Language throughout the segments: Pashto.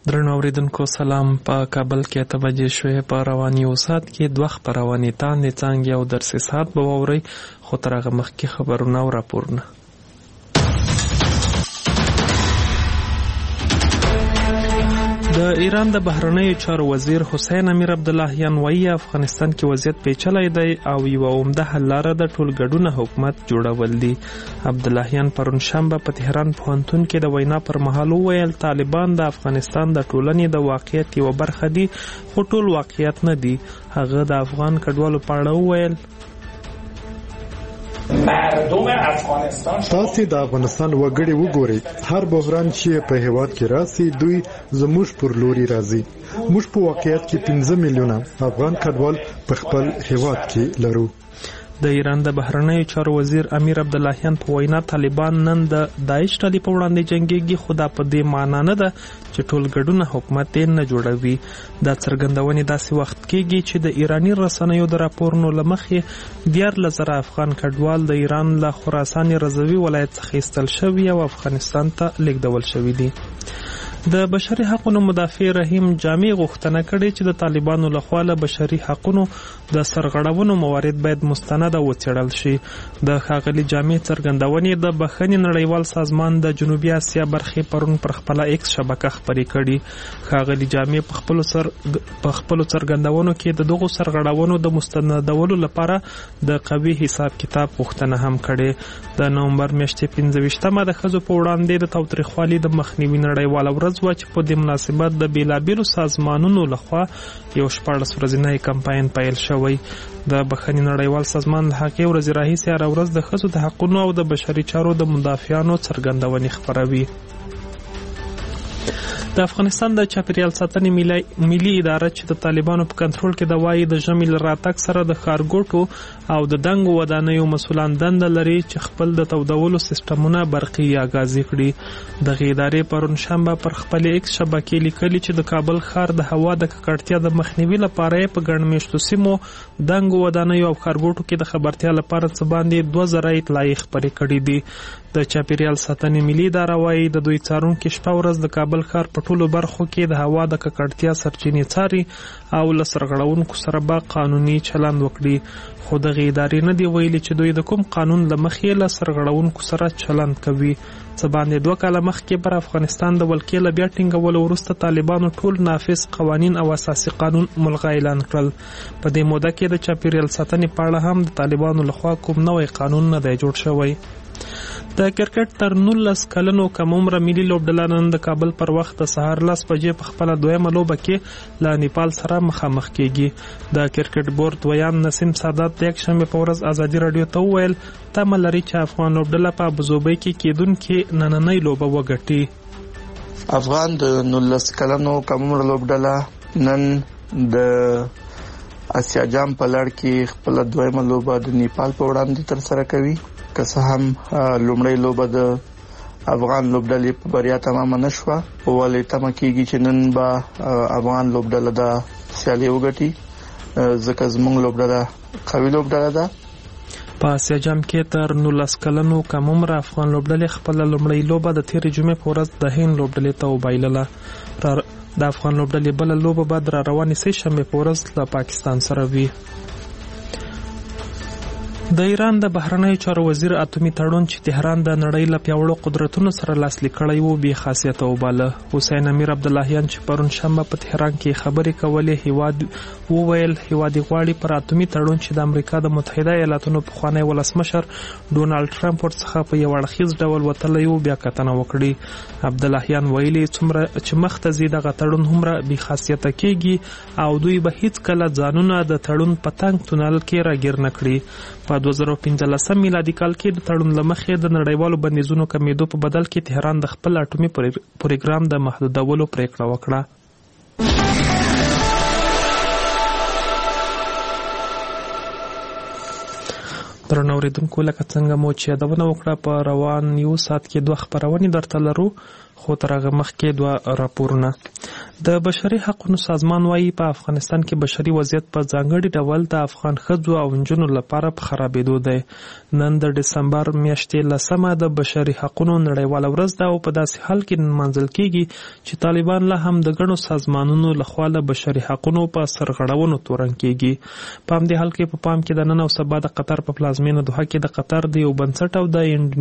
درنو اوریدونکو سلام. په کابل کې 8 بجې شوې. په رواني اوسات کې 2 خبرونه تاندې څنګه او درسي سات به ووري، خو تر هغه مخکې خبرونه او راپورونه. د ایران د بهرنیو چارو وزیر حسین امیر عبداللهیان وایي افغانستان کې وضعیت پیچلی دی او یوه عمده حل لاره د ټولګډونه حکومت جوړول دي. عبداللهیان پرون شنبه په تهران پوهنتون کې د وینا پر مهال وویل طالبان د افغانستان د ټولنې د واقعیت یوه برخه دي، خو ټول واقعیت نه دي. هغه د افغان کډوالو په اړه وویل تاسې د افغانستان وګړي وګورئ، هر بحران چې په هیواد کې راسي دوی زموږ پر لوري راځي. موږ په واقعیت کې 15 میلیونه افغان کډوال په خپل هیواد کې لرو. د ایران د بهرنیو چارو وزیر امیر عبداللهیان په وینا طالبان نن د داعش ډلې په وړاندې جنګېږي، خو دا په دې معنا نه ده چې ټولګډونه حکومت یې نه جوړوي. دا څرګندونې داسې وخت کېږي چې د ایراني رسنیو د راپورونو له مخې 14,000 افغان کډوال د ایران له خراسان رضوي ولایت څخه ایستل شوي او افغانستان ته لیږدول شوي دي. د بشري حقوقو مدافع رحیم جامع غوښتنه کړې چې د طالبانو لخوا له بشري حقوقو د سرغړونو موارد باید مستند او وڅېړل شي. د ښاغلي جامع څرګندونې د بخښنې نړیوال سازمان د جنوبي اسیا برخې پرون پر خپله ایکس شبکه خپرې کړي. ښاغلي جامع په خپلو څرګندونو کې د دغو سرغړونو د مستندولو لپاره د قوي حساب کتاب غوښتنه هم کړې. د نومبر میاشتې 25مه د ښځو په وړاندې د تاوتریخوالي د مخنیوي نړیواله ورځ و چې په دې مناسبت د بیلابیلو سازمانونو لخوا یو 14 ورځنی کمپاین پیل شوی. د بخښنې نړیوال سازمان له هغې ورځې راهیسې هره ورځ د ښځو د حقونو او د بشري چارو د مدافعانو څرګندونې خپروي. د افغانستان د چاپیریال ساتنې ملي اداره چې د طالبانو په کنټرول کې د وایي د ژمي له راتګ سره د ښارګوټو او د دنګو ودانیو مسؤلان دنده لري چې خپل د تودولو سیستمونه برقي یا ګازي کړي. دغې ادارې پرون شنبه پر خپل ایکس شبکې لیکلي چې د کابل ښار د هوا د ککړتیا د مخنیوي لپاره یې په ګڼ میشتو سیمو دنګو ودانیو او ښارګوټو کې د خبرتیا لپاره څه باندې 2000 اطلاعیې خپرې کړي دي. د چاپیریال ساتنې ملي اداره وایي د دوی څارونکي شپه ورځ د کابل ښار په ټولو برخو کې د هوا د ککړتیا سرچینې څاري او له سرغړونکو سره به قانوني چلند وکړي. خو دغې ادارې نه دی ویلي چې دوی د کوم قانون له مخې له سرغړونکو سره چلند کوي. څه باندې 2 کاله مخکې پر افغانستان د ولکې له بیا ټینګولو وروسته طالبانو ټول نافذ قوانین او اساسي قانون ملغا اعلان کړل. په دې موده کې د چاپیریال ساتنې په اړه هم د طالبانو لخوا کوم نوی قانون نه دی جوړ شوی. د کرکټ تر 19 کلنو کم عمره ملي لوبډله نن د کابل پر وخت د سهار 10 بجې په خپله دویمه لوبه کې له نیپال سره مخامخ کیږي. د کرکټ بورډ ویان نسیم سادات د یکشنبې په ورځ ازادي راډیو ته وویل تمه لري چې افغان لوبډله په ابوظبي کې کیدونکې نننۍ لوبه وګټي. افغان د 19 کلنو کم عمره لوبډله نن د اسیا جام په لړ کې خپله دویمه لوبه د نیپال په وړاندې ترسره کوي. که څه هم لومړۍ لوبه د افغان لوبډلې په بریا تمامه نه شوه، ولې تمه کېږي چې نن به افغان لوبډله د سیالي وګټي، ځکه زموږ لوبډله قوي لوبډله ده. په اسیا جام کې تر 19 کلنو کم عمره افغان لوبډلې خپله لومړۍ لوبه د تېرې جمعې په ورځ د هند لوبډلې ته وبایلله. د افغان لوبډلې بله لوبه به د راروانې سې شنبې په ورځ له پاکستان سره وي. د ایران د بهرنیو چارو وزیر اتومي تړون چې تهران د نړۍ له پیاوړو قدرتونو سره لاسلیک کړی و بې خاصیته وباله. حسین امیر عبداللهیان چې پرون شنبه په تهران کې خبرې کولې وویل هیواد غواړي پر اتومي تړون چې د امریکا د متحده ایالاتونو پخوانی ولسمشر ډونالډ ټرمپ ورڅخه په یو اړخیز ډول وتلی و بیا کتنه وکړي. عبداللهیان ویلي څومره چې مخته ځي دغه تړون هومره بې خاصیته کېږي او دوی به هیڅکله ځانونه د تړون په تنګ تونل کې راګیر نه کړي. په 2015 میلادي کال کې د تړون له مخې د نړیوالو بندیزونو کمیدو په بدل کې تهران د خپل اټومي پروګرام د محدودولو پریکړه وکړه. درنو اوریدونکو، لکه څنګه مو چې یادونه وکړه په روان یو ساعت کې 2 خبرونه درته لرو، خو تر هغه مخکې 2 راپورونه. د بشري حقوقو سازمان وايي په افغانستان کې بشري وضعیت په ځانګړي ډول د افغان ښځو او نجونو لپاره په خرابېدو دی. نن د دسمبر میاشتې 10 د بشري حقوقو نړیواله ورځ ده او په داسې حال کې نمانځل کیږي چې طالبان لا هم د ګڼو سازمانونو لخوا له بشري حقوقو په سرغړونو تورن کیږي. په همدې حال کې په پام کې د نن او سبا د قطر په پلازمینه دوحه کې د قطر د یو بنسټ او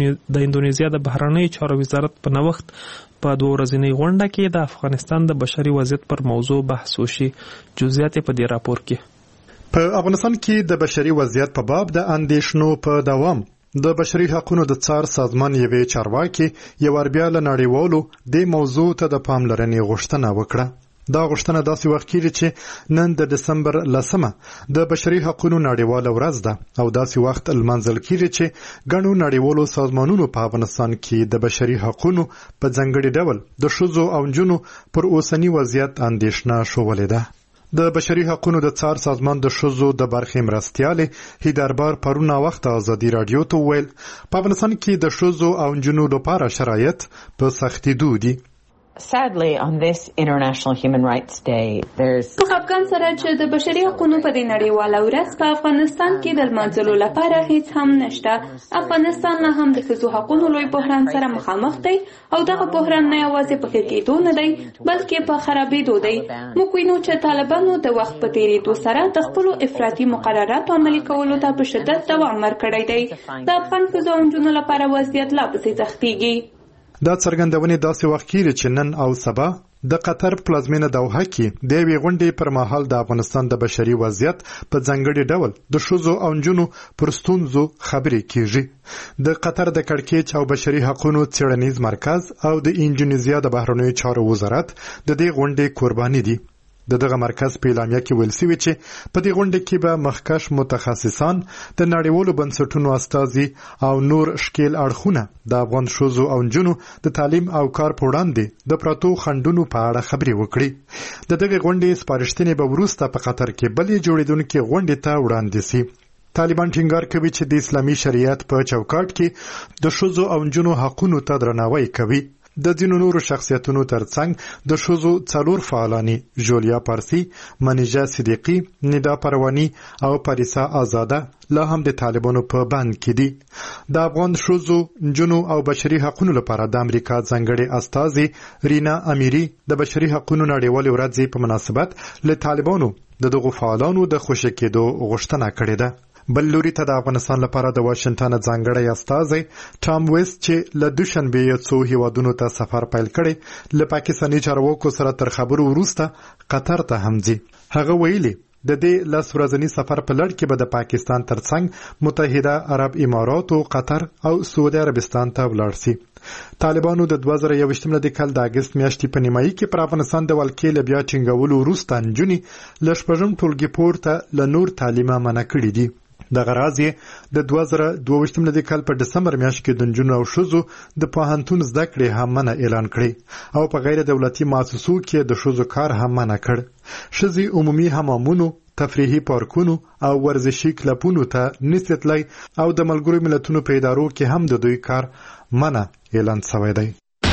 د اندونیزیا د بهرنیو چارو وزارت په نوښت په 2 ورځنۍ غونډه کې د افغانستان د بشري وضعیت پر موضوع بحث وشي. جزئیات په دې راپور کې. په افغانستان کې د بشري وضعیت په باب د اندېښنو په دوام د بشري حقوقو د څار سازمان یوې چارواکي یو بیا له نړیوالو د موضوع ته د پاملرنې غوښتنه وکړه. دا غوښتنه داسې وخت کېږي چې نن د دسمبر 10 د بشري حقوقو نړیواله ورځ ده او داسې وخت لمانځل کېږي چې ګڼو نړیوالو سازمانونو په افغانستان کې د بشري حقوقو په ځانګړي ډول د ښځو او نجونو پر اوسنی وضعیت اندېښنه شولې ده. د بشري حقوقو د څار سازمان د ښځو د برخې مرستیالې هیدربار پرونه وخت ازادي رادیو ته ویل په افغانستان کې د ښځو او نجونو لپاره شرایط په سختېدو دي. Sadly, on this International Human Rights Day, there's په افغان سره چې د بشري حقوقو په دې نړیواله ورځ په افغانستان کې د لمانځلو لپاره هیڅ هم نشته. افغانستان نه هم د ښځو حقوقو لوی بحران سره مخامخ دی او دغه بحران نه یوازې په ښه کېدو نه دی بلکې په خرابېدو دی. موږ وینو چې طالبانو د وخت په تېرېدو سره د خپلو افراطي مقرراتو عملي کولو ته په شدت دوام ورکړی دی. د افغان ښځو او نجونو لپاره وضعیت لا پسې سختېږي. دا څرګندونې داسې وخت کېږي چې نن او سبا د قطر پلازمینه دوحه کې د یوې غونډې پر مهال د افغانستان د بشري وضعیت په ځانګړي ډول د ښځو او نجونو پر ستونزو خبرې کېږي. د قطر د کړکېچ او بشري حقوقو څېړنیز مرکز او د اندونیزیا د بهرنیو چارو وزارت د دې غونډې قرباني دي. دغه مرکز په اعلامیه کې ویل شوی چې په دې غونډه کې به مخکښ متخصصان د نړیوالو بنسټونو استازي او نور شکیل اړخونه د افغان ښځو او نجونو د تعلیم او کار په وړاندې د پراتو خنډونو په اړه خبرې وکړي. د دغه غونډې سپارښتنې به وروسته په قطر کې بلې جوړېدونکې غونډې ته وړاندې شي. طالبان ټینګار کوي چې د اسلامي شریعت په چوکاټ کې د ښځو او نجونو حقوقو ته درناوی کوي. د ځینو نورو شخصیتونو ترڅنګ د ښځو 4 فعالانې جولیا پارسی، منیژه صدیقی، ندا پروانی او پاریسا آزاده لا هم د طالبانو په بند کې دي. د افغان ښځو، نجونو او بشري حقوقو لپاره د امریکا ځانګړي استازي رینا امیری د بشري حقوقو نړیوالې ورځې په مناسبت له طالبانو دغه فعالانو د خوشی کېدو غوښتنه کړې ده. بل لوري ته د افغانستان لپاره د واشنگټن ځانګړی استازی ټام ویست چې له دوشنبه څو هیوادونو ته سفر پیل کړي له پاکستاني چارواکو سره تر خبرو وروسته قطر ته هم ځي. هغه ویلي د دې 10 ورځنی سفر په لړ کې به د پاکستان ترڅنګ متحده عرب امارات او قطر او سعودي عربستان ته ولاړ شي. طالبانو د 2021 کال د اگست میاشتې په نیمایي کې پر افغانستان د ولکې له بیا ټینګولو وروسته نجونې له شپږم ټولګي پورته له نور تعلیمه منع کړي دي. دغه راز یې د 2022 کال په دسمبر میاشت کې د نجونو او ښځو د پوهنتون زده کړې هم منع اعلان کړې او په غیر دولتي مؤسسو کې د ښځو کار هم منع کړ. ښځې عمومي حمامونو، تفریحي پارکونو او ورزشي کلبونو ته نشي تللی او د ملګرو ملتونو په ادارو کې هم د دوی کار منع اعلان شوی دی.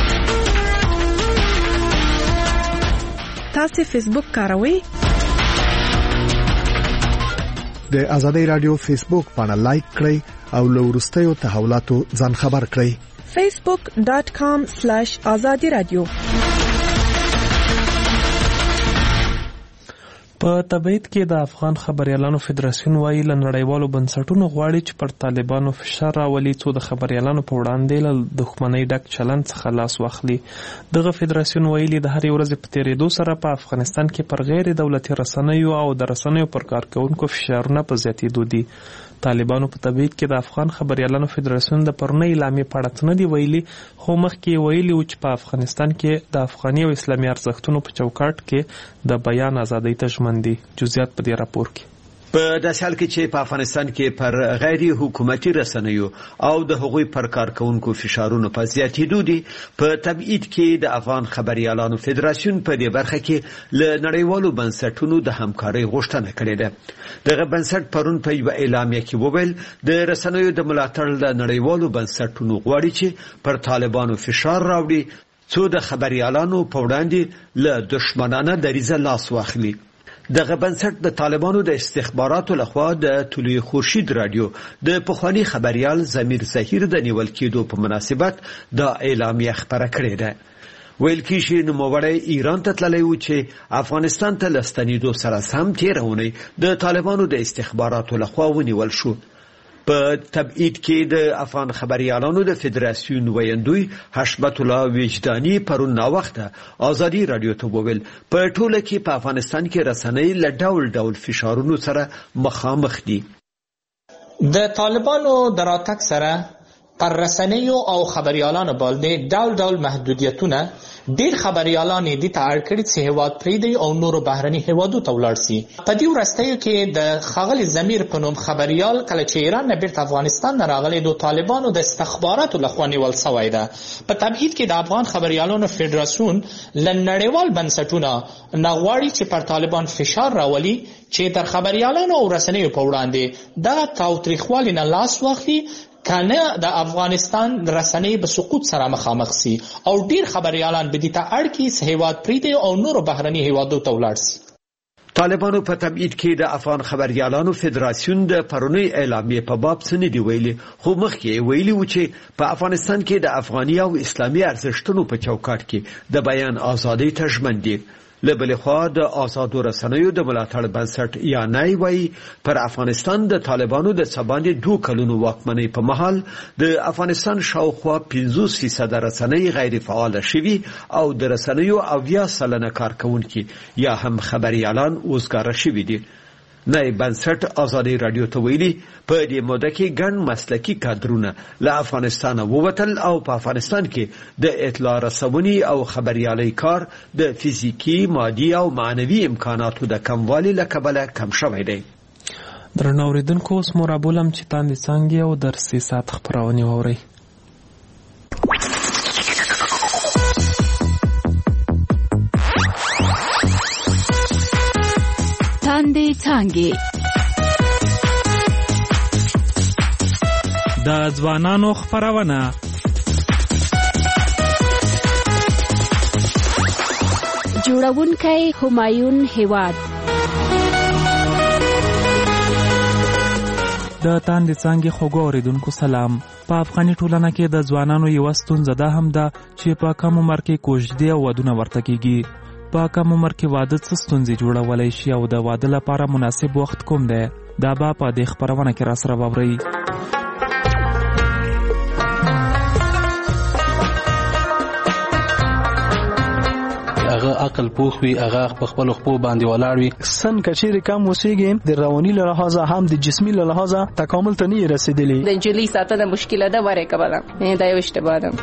تاسو فیسبوک کاروئ؟ د آزادۍ رادیو فیسبوک باندې لایک کړئ او له وروستیو تحولاتو ځان خبر کړئ. facebook.com/azadi radio. په تبعید کې د افغان خبريالانو فدراسیون وايي له نړیوالو بنسټونو غواړي چې پر طالبانو فشار راولي څو د خبريالانو په وړاندې له دښمنۍ ډک چلند څخه لاس واخلي. دغه فدراسیون ویلي د هرې ورځې په تیریدو سره په افغانستان کې پر غیر دولتي رسنیو او د رسنیو پر کارکونکو فشارونه په زیاتېدو دي. طالبانو په تبعید کې د افغان خبريالانو فدراسیون د پرونی اعلامیې په اړه نه دی ویلي، خو مخکې ویلي و چې په افغانستان کې د افغاني او اسلامي ارزښتونو په چوکاټ کې د بیان ازادۍ ته ژمن دي. جزئیات په دې راپور کې. په داسې حال کې چې په افغانستان کې پر غیر حکومتي رسنیو او د هغوی پر کارکونکو فشارونو په زیاتېدو دي، په تبعید کې د افغان خبريالانو فدراسیون په دې برخه کې له نړیوالو بنسټونو د همکارۍ غوښتنه کړې ده. دغه بنسټ پرون په یوه اعلامیه کې وویل د رسنیو د ملاتړ له نړیوالو بنسټونو غواړي چې پر طالبانو فشار راوړي څو د خبريالانو په وړاندې له دشمنانه دریزه لاس واخلي. دغه بنسټ د طالبانو د استخباراتو لخوا د طلوع خورشید رادیو د پخوانی خبريال ضمیر ظهیر د نیول کېدو په مناسبت د اعلامیه خبره کړې ده. ویل کېږي نوموړی ایران ته تللی و چې افغانستان ته له ستنېدو سره سم تېره اونۍ د طالبانو د استخباراتو لخوا ونیول شو. په تبعید کې د افغان خبريالانو د فدراسیون ویاندوی حشمت الله وجدانی پرون ناوخته آزادی رادیو ته وویل په ټوله کې په افغانستان کې رسنۍ له ډول ډول فشارونو سره مخامخ دي. د طالبانو د راتګ سره پر رسنیو او خبريالانو باندې ډول ډول محدودیتونه ډیر خبريالان دي ته اړ کړي چې هیواد پریږدي او نورو بهرني هیوادو ته ولاړ شي. په دې ورستیو کې د خاغلی ضمیر په نوم خبريال کله چې ایران نه بیرته افغانستان نه راغلی د طالبانو د استخباراتو لخوا نیول شوی ده. په تبعید کې د افغان خبريالانو فدراسیون له نړیوال بنسټونو نغواړي چې پر طالبان فشار راولي چې تر خبريالانو او رسنیو په وړاندې دغه تاوتریخوالي نه لاس واخلي کنه د افغانستان رسنۍ به سقوط سره مخامخ سي او ډیر خبريالان به دې ته اړ کړي چې هیواد پریږدي او نورو بهرني هیوادو ته ولاړ سي. طالبانو په تبعید کې د افغان خبريالانو فدراسیون د پرونی اعلامیه په باب څه نه دی ویلي، خو مخکې ویلي و چې په افغانستان کې د افغاني او اسلامي ارزښتونو په چوکاټ کې د بیان ازادي ته ژمن دي. له بلې خوا د آزادو رسنیو د ملاتړ بنسټ یا نای وایي پر افغانستان د طالبانو د سباندې 2 کلونو واکمنۍ په مهال د افغانستان شاوخوا 50% رسنۍ غیر فعال شوي او د رسنیو 80% کارکونکي یا هم خبريالان اوسګار شوي دي. نای بنسټ آزادی رادیو ته ویلي په دې موده کې ګڼ مسلکي کادرونه له افغانستان ووتل او په افغانستان کې د اطلاع رسونې او خبريالۍ کار د فزیکی، مادي او معنوي امکاناتو د کموالي له کبله کم شوی دی. درنو اوریدونکو اوس مو رابولم چې تاندې څانګې او درسي ساعت خپرونې واورئ. څانګې د ځوانانو خپرونه جوړونکی همایون هیواد. د تاندې څانګې خوږو اوریدونکو سلام. په افغاني ټولنه کې د ځوانانو یوه ستونزه دا هم ده چې په کم عمر کې کوژدې او ودونه ورته کیږي. په کم عمر کې واده څه ستونزې جوړولی شي او د واده لپاره مناسب وخت کوم دی؟ دا به په دې خپرونه کې راسره واورئ. هغه عقل پوخ وي، هغه په خپل خپل باندې ولاړ وي. سن کچېر کم وسیږي د رواني له لحاظه هم د جسمي له لحاظه تکامل ته نه رسیدلی. د جلی ساتنه مشکله ده وره کبله. نه دا یو اشتباه ده.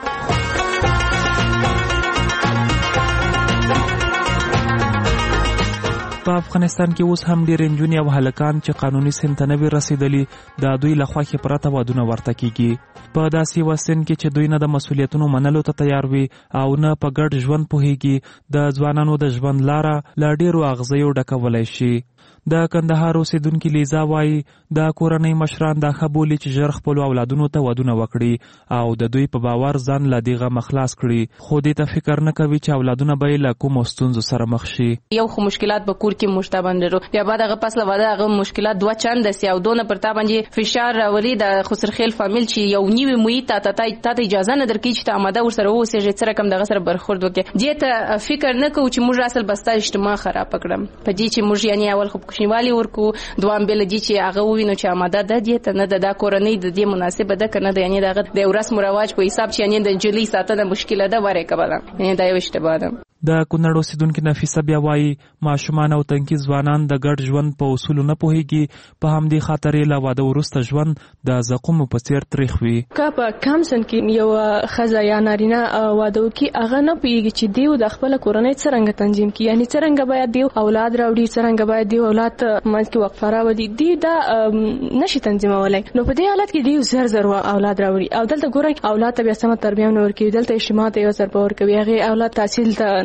په افغانستان کې اوس هم ډېر نجونې او هلکان چې قانوني سن ته نه وي رسیدلي د دوی له خوښې پرته ودونه ورته کیږي. په داسې یوه سن کې چې دوی نه د مسؤلیتونو منلو ته تیار وي او نه په ګډ ژوند پوهیږي، د ځوانانو د ژوند لاره له ډېرو اغزیو ډکولی شي. د کندهار اوسیدونکي لیزا وایي د کورنۍ مشران دا ښه بولي چې ژر خپلو اولادونو ته ودونه وکړي او د دوی په باور ځان له دې غمه خلاص کړي، خو دې ته فکر نه کوي چې اولادونه به یې له کومو ستونزو سره مخ شي. یو خو مشکلات به کور کې مشته باندې رو بیا بعد هغه پس له واده هغه مشکلات دوه چنده سي او دونه پر تا باندې فشار راولي د خسرخیل فامیل چې یو نیوي محیط ته اجازه نه درکړي چې ته آماده ورسره اوسېږې څه رقم دغه سره برخورد وکړې. دې ته فکر نه کوو چې موږ اصل بستا اجتماع خراب کړم په دې چې موږ یعنی اول خو کوچنیوالي ورکو، دوام بل دي چې هغه ووینو چې آماده ده دې ته نه د کورنۍ د دې مناسبه ده کنه د یعنی دغه د رسم او رواج په حساب چې یعنی د جلی ساتنه مشکله ده وره کبله. یعنی دا یو اشتباه ده. د کونړ اوسیدونکي نفیسه بیا وایي ماشومان او تنکي ځوانان د ګډ ژوند په اصولو نه پوهیږي، په همدې خاطر یې له واده وروسته ژوند د زقومو په څیر تریخ وي. که په کم سن کې یو ښځه یا نارینه واده وکړي هغه نه پوهیږي چې دیو د خپله کورنۍ څرنګه تنظیم کړي، یعنی څرنګه باید دیو اولاد راوړي، څرنګه باید دیو اولاد منځ کې وقفه راولي. دی دا نشي تنظیمولی، نو په دې حالت کې دیو زر زر اولاد راوړي او دلته ګورئ اولاد ته بیا سمه تربیه نه ورکوي، دلته اجتماع ته یو ضربه ورکوي، هغې اولاد تحصیل ته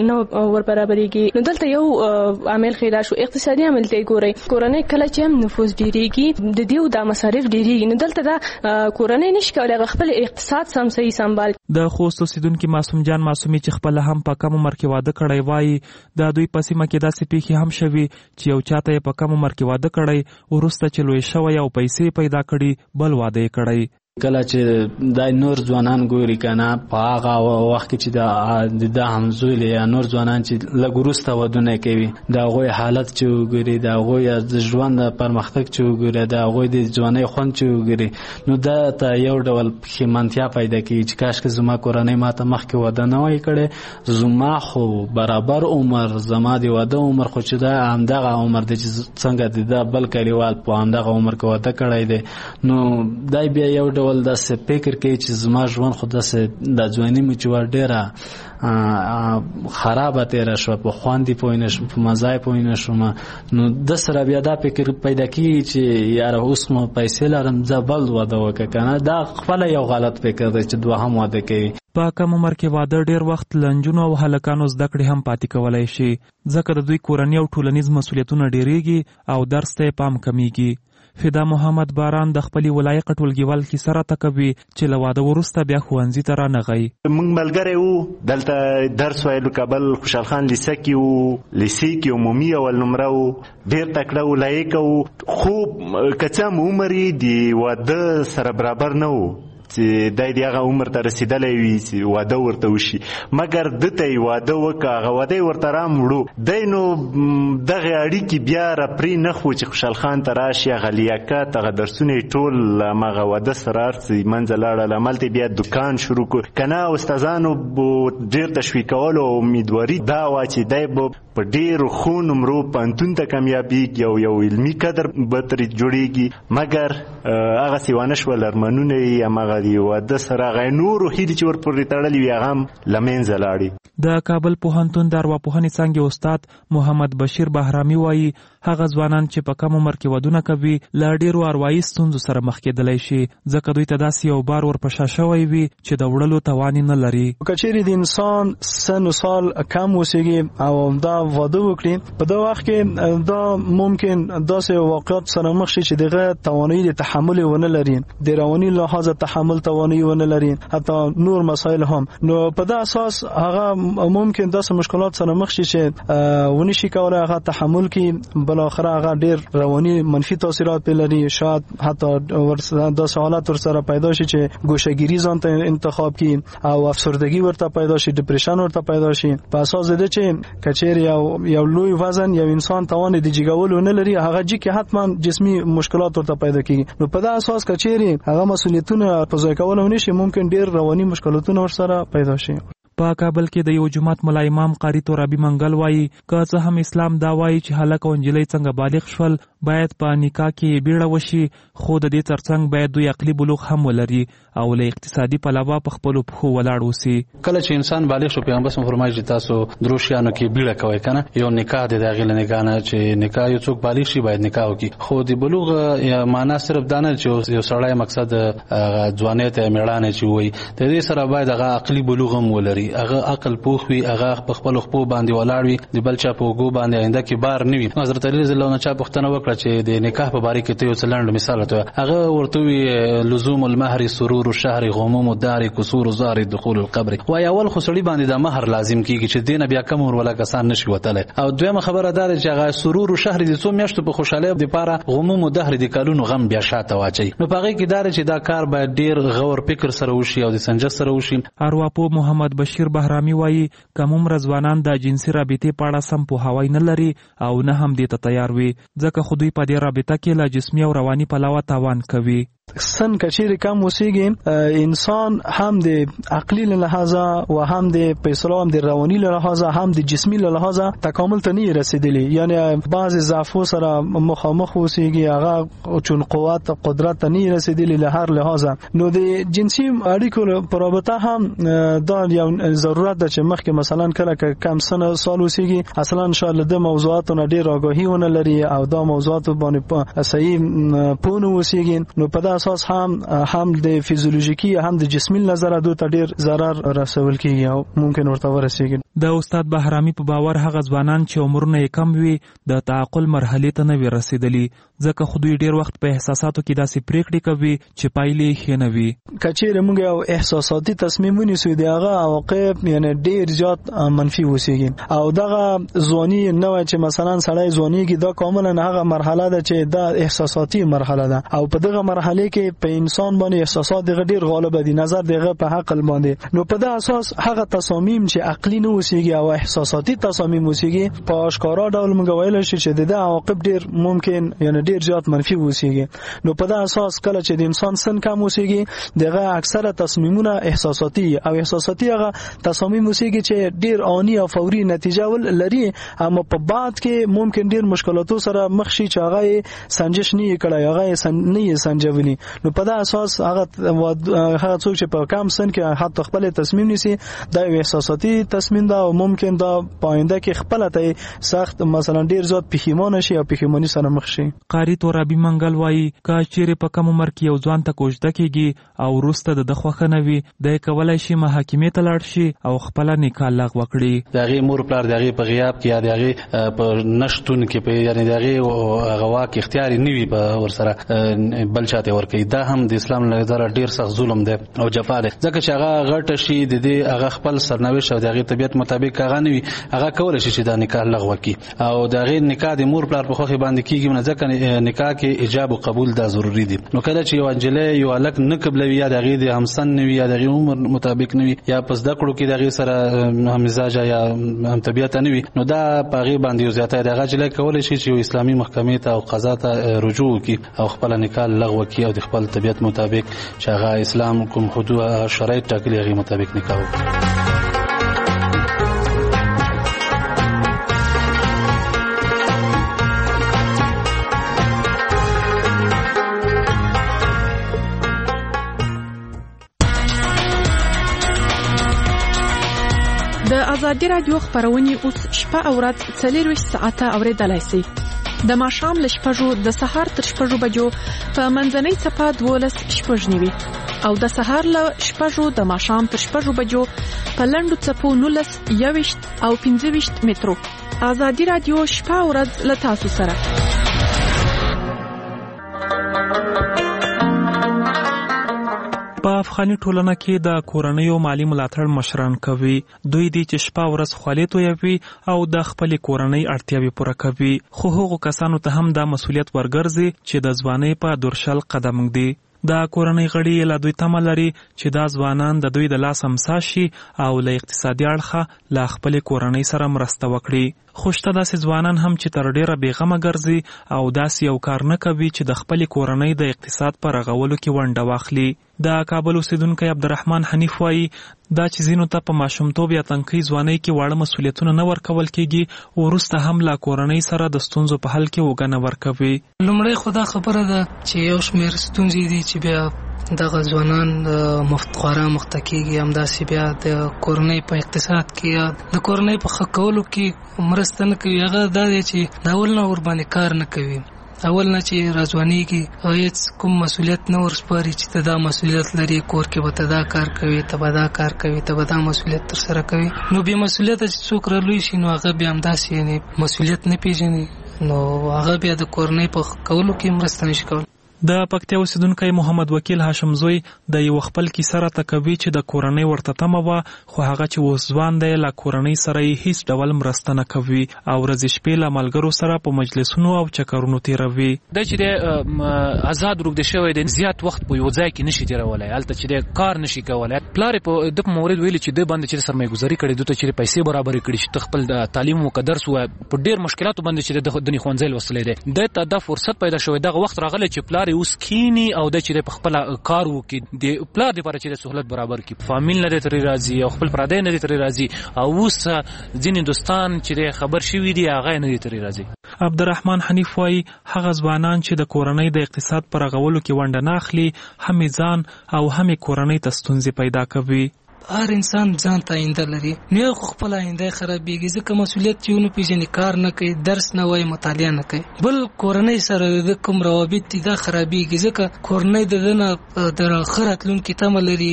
نه ور برابرېږي. نو دلته یو عامل خیدا شو اقتصادي عامل ته ګوري. کورنۍ کله چې هم نفوذ ډیریږي د دیو د مصارف ډیریږي، نو دلته دا کورنۍ نشي کولای خپل اقتصاد سم صحیح سمبال. د خوست اوسیدونکو معصوم جان معصومي چې خپل هم په کم عمر کې واده کړی وایي د دوی په سیمه کې داسې پیښې هم شوي چې یو چاته په کم عمر کې واده کړی وروسته چې لوی شوی او پیسې پیدا کړي بل واده یې کړی. کله چې د نور ځوانان ګوري کنه په هغه وخت کې چې د همزوی یا نور ځوانان چې لګورسته ودونه کوي دا غوي حالت چې وګوري دا غوي د ژوند پرمختګ چې وګوري دا غوي د ځواني خوند چې وګوري نو دا ته یو ډول خمانتیا پیدا کوي چې کاش که زما کورنۍ ماته مخکې واده نه وای کړي زما خو برابر عمر زما دی واده عمر خو چې دا همدغه عمر دی چې څنګه د بل کلیوال په همدغه عمر کې واده کړی دی نو دای بیا یو ول داسې فکر کوي چې زما ژوند خو داسې د ځواني مې چې ډېره خرابه تېره شوه په خوند یې پوه نه شوم په مزه یې پوه نه شوم نو د سره بیا دا فکر پیدا کېږي چې یاره اوس مو پیسې لرم زه بل واده وکړه که نه دا خپله یو غلط فکر دی چې دوهم واده کوي. په کم عمر کې واده ډیر وخت لنجونو او هلکانو زده کړې هم پاتې کولای شي ځکه د دوی کورنۍ او ټولنیز مسؤلیتونه ډیریږي او درس ته پام کمیږي. فدا محمد باران د خپل ولایت ټولګیوال کې سره تکوي چې له واده وروسته بیا ښوونځي ته رانغی. موږ ملګری وو دلته درس ویلو کابل خوشحال خان لیسه کې وو لیسې کې عمومي اول نمره وو ډېر تکړه وو لایق وو خو که څه هم عمر یې د واده سره برابر نه وو چې دای دی هغه عمر ته رسیدلی وي چې واده ورته وشي مګر دته یې واده وکړه هغه واده یې ورته راموړو دی نو دغې اړیکې بیا راپرې نه خو چې خوشحال خان ته راشي هغه لیاقت هغه درسونه یې ټول هماغه واده سره هر څه منځه لاړل هملته بیا دوکان شروع کړو که نه استادانو ډېر تشویقولو او امیدواري دا وه چې دی به په ډېرو ښو نمرو پوهنتون ته کامیابېږي او یو علمي قدر به ترې جوړېږي مګر هغسې ونه شول ارمانونه یې هماغه دی واده سره هغه نورو هیلې چې ورپورې تړلې وي هغه هم له منځه لاړې. د کابل پوهنتون د ارواپوهنې څانګې استاد محمد بشیر بهرامي وایي هغه ځوانان چې په کم عمر کې ودونه کوي له ډېرو اروايي ستونزو سره مخ کېدلی شي ځکه دوی ته داسې یو بار ورپشا شوی وي چې د وړلو توان نه لري. که چیرې د انسان سن و سال کم اوسېږي او دا واده وکړي په دغه وخت کې دا ممکن داسې واقعات سره مخ شي چې دغه توانایي د تحمل ونه لري د رواني لحاظ تحمل توانایي ونه لري حتی نور مسایل هم نو په دا اساس هغه ممکن داسې مشکلات سره مخ شي چې ونشي کولای هغه تحمل کړي بالاخره هغه ډېر رواني منفي تاثیرات پې لري شاید حتی داسې حالات ورسره پیدا شي چې ګوشهګیري ځان ته انتخاب کړي او افسردګي ورته پیدا شي ډپریشن ورته پیدا شي په اساس د دې چې کچېر یو لوی وزن یو انسان توان د جګولو نه لري هغه چې کې حتما جسمي مشکلات ورته پیدا کیږي نو په دا اساس کچېر هغه مسؤلیتونه په ځای کولو نشي ممکن ډېر رواني مشکلاتونه ورسره پیدا شي. په کابل کې د یو جماعت ملا امام قاری ترابي منګل وایي که څه هم اسلام دا وایي چې هلک او نجلۍ څنګه بالغ شول باید په نکاح کې بیړه وشي خو د دې ترڅنګ باید دوی عقلي بلوغ هم ولري او له اقتصادي پلوه په خپلو پښو ولاړ اوسي. کله چې انسان بالغ شو پیغمبر صلی الله علیه وسلم تاسو درو شیانو کې بیړه کوئ کنه یو نکاح د دغه نکاح نه چې نکاح یو څوک بالغ شي باید نکاح وکړي خو د بلوغ معنا صرف دا نه چې یو سړی مقصد ځواني ته میړانه چې وي د دې سره باید هغه عقلي بلوغ هم ولري هغه عقل پوخ وي هغه په خپل خپل باندې ولاړ وي د بل چا په وګو باندې آینده کې بار نه وي. حضرت علی رضی الله عنه چا پوښتنه وکړه چې د نکاح په باره کې ته یو څلند مثال ته هغه ورته وی لزوم المهر سرور الشهر غموم الدار كسور الزار دخول القبر وای اول خو سړي باندې د مہر لازم کیږي چې دینه بیا کم ور ولا کسان نشي وتله او دویمه خبره ده چې هغه سرور الشهر د څو میاشتو په خوشاله د پاره غموم الدهر د کالونو غم بیا شاته واچي نو پاره کې دار چې دا کار باید ډیر غور فکر سره وشي او د سنجش سره وشي. ارواپو محمد بشیر بهرامي وایي کوم ځوانان د جنسي رابطې په اړه سم پوهاوی نه لري او نه هم دې ته تیار وي ځکه خو دوی په دې رابطه کې له جسمي او رواني پلوه تاوان کوي. سن کچېر کم اوسېږي انسان هم د عقلي له لحاظه او هم د پیسو هم د رواني له لحاظه هم د جسمي له لحاظه تکامل ته نه رسیدلی یعنی بعض ضعفو سره مخامخ اوسېږي هغه چون قوت قدرت نه رسیدلی له هر لحاظه نو د جنسي اړیکو په رابطه هم دا یو ضرورت ده چې مخکې مثلا کله کم سن سال اوسېږي اصلا شاید له موضوعاتو نه ډېر آگاهي ونه لري او دا موضوعات باندې صحیح پونه اوسېږي نو په اساس هم د فیزیولوژیکي هم د جسمي نظر دوی ته ډیر ضرر رسول کیږي او ممکن ورته ورسیږي. د استاد بهرامي په باور هغه ځوانان چې عمرونه یې کم وي د تعقل مرحله ته نه رسیدلي ځکه خو دوی ډیر وخت په احساساتو کې داسې پریکړې کوي چې پایلې ښې نه وي. کچېره موږ یو احساساتي تصمیم ونیسو دی هغه عواقب یعنی ډیر زیات منفي وسیږي او دغه ځواني نو چې مثلا سړی ځوانيږي دا کاملا هغه مرحله ده چې دا احساساتي مرحله ده او په دغه مرحله کې په انسان باندې احساسات دغه ډیر غالب دي نظر دغه په عقل باندې. نو په دا اساس هغه تصامیم چې عقلي نه وسیږي او احساساتي تصامیم وسیږي په اشکارا ډول موږ ویل شي چې د عواقب ډیر ممکن یعنی ډیر زیات منفي وسیږي. نو په دا اساس کله چې د انسان سن کم وسیږي دغه اکثره تصمیمونه احساساتي او احساساتي هغه تصامیم وسیږي چې ډیر آنی او فوري نتیجه ولري اما په بعد کې ممکن ډیر مشکلاتو سره مخ شي چې هغه سنجش نه کړي هغه نه سنجولي. نو په دا اساس هغه څوک چې په کم سن کې حتی خپل تصمیم نیسي دا احساساتي تصمیم دا او ممکن دا پاینده کې خپل ته سخت مثلا ډیر زیات پښیمانه شي او پښیمانی سره مخ شي. قاری تورابي منګل وایي کا چیرې په کم عمر کې یو ځوان ته کوژده کیږي او وروسته د خوخه نه وي د کولای شي محاکمې ته لاړ شي او خپل نکاح لغوه کړي. دغه مور پلار دغه په غیاب کې یا دغه په نشټون کې په یعنی دغه غواک اختیاري نیوي په ورسره بل چاته ورکي. دا هم د اسلام له نظر ډیر سخت ظلم دی او جفا دی ځکه چې هغه غټ شي د دې هغه خپل سرنوشت او دغه طبيعت مطابق هغه نیوي هغه کول شي چې دا نکاح لغوه کی او دغه نکاح د مور پلار په خوخه باندې کیږي نه ځکه نکاح کې ایجاب او قبول دا ضروری دي. نو کله چې یو انجلې یو الک نه قبلوي یا دغه د همسن نیوي یا دغه عمر مطابق نیوي یا پس د کړو کې دغه سره هم مزاج یا هم طبيعت نیوي نو دا پاغي باندې زیاته دغه جلې کول شي چې اسلامي محکمې ته او قضا ته رجوع کی او خپل نکاح لغوه کی او د خپل طبيعت مطابق چې هغه اسلام کوم حدود شرایط ټاکلي هغه مطابق نکاح وکړي. د ازادي رادیو خبرونه اوس شپه او ورځ 24 ساعته اوریدلای شئ. د ماښام له 6 د سهار تر 6 بجو په منځنۍ صفه 12 شپږ نیوي او د سهار له 6 د ماښام تر 6 بجو په لنډو صفو 19 21 او 25 مترو. ازادي رادیو شپه او ورځ له تاسو سره. په افغاني ټولنه کې د کورنیو مالی ملاتړ مشران کوي. دوی دي چې شپه ورځ خولې تویوي او د خپل کورنۍ اړتیاوې پوره کوي. خو هغو کسانو ته هم دا مسولیت ورګرځي چې د ځوانۍ په دورشل قدم ږدي. د کورنۍ غړي له دوی تمه لري چې دا ځوانان د دوی د لاس امسا شي او له اقتصادي اړخه له خپل کورنۍ سره مرسته وکړي. خوشته داسې ځوانان هم چې تر ډیره بیغمه ګرځي او داسې یو کار نه کوي چې د خپل کورنۍ د اقتصاد پر رغولو کې ونډه واخلي. د کابل اوسیدونکو عبدالرحمن حنیف وایي دا چې ځینو ته په ماشومتوب یا تنکۍ ځوانۍ کې واړه مسولیتونه نه ورکول کېږي وروسته هم له کورنۍ سره د ستونزو په حل کې وګڼه ورکوي. لومړی خو دا خبره ده چې یو شمېر ستونزې دي چې بیا دغه ځوانان خورا مخته کېږي همداسې بیا د کورنۍ په اقتصاد کې یا د کورنۍ په ښه کولو کې مرسته نه کوي. هغه دا دی چې د اول نه ورباندې کار نه کوي. اول نه چې راځوانېږي او هیڅ کوم مسولیت نه ورسپاري چې ته دا مسولیت لري کور کې به ته دا کار کوي ته به دا کار کوي ته به دا مسولیت ترسره کوي. نو بې مسولیته چې څوک رالوی شي نو هغه بیا همداسې یعنې مسولیت نه پیژني نو هغه بیا د کورنۍ په کولو کې مرسته نشي کولی. د پکتیا اوسیدونکی محمد وکیل هاشم زوی د یو خپل کیسه راته کوي چې د کورنۍ ورته تمه وه خو هغه چې اوس ځوان دی له کورنۍ سره یې هیڅ ډول مرسته نه کوي او ورځې شپې له ملګرو سره په مجلسونو او چکرونو تیروي. دا چې د آزاد روږدی شوی دی زیات وخت په یو ځای کې نشي تیرولی هلته چې د کار نشي کولی. پلار یې په ده په مورد ویلي چې ده باندې چې سرمایه‌ګذاري کړې دوی ته چې پیسې برابرې کړي چې ته خپل د تعلیم وکړه درس ووایه په ډېر مشکلاتو باندې چې د ښوونځی لوستلی دی ده ته دا فرصت پیدا شوی دغه وخت راغلی چې پلار یې اوس کینی او د چې په خپل کار وکړي د پلار لپاره چې د سہولت برابر کړي. فامیل نه ترې راځي او خپل پردی نه ترې راځي او اوس ځینې دوستان چې خبر شوي دي هغه نه ترې راځي. عبدالرحمن حنیف وایي هغه ځوانان چې د کورنۍ د اقتصاد پر رغولو کې ونډه نه اخلي هم ځان او هم کورنۍ ته ستونزې پیدا کوي. هر انسان ځان ته آینده لري، نه خپل آینده خرابېږي ځکه مسؤلیت چې ونه پیژني، کار نه کوي، درس نه وایي، مطالعه نه کوي. بل کورنۍ سره د کوم روابط دي دا خرابېږي ځکه کورنۍ د دنه د ښه راتلونکي تمه لري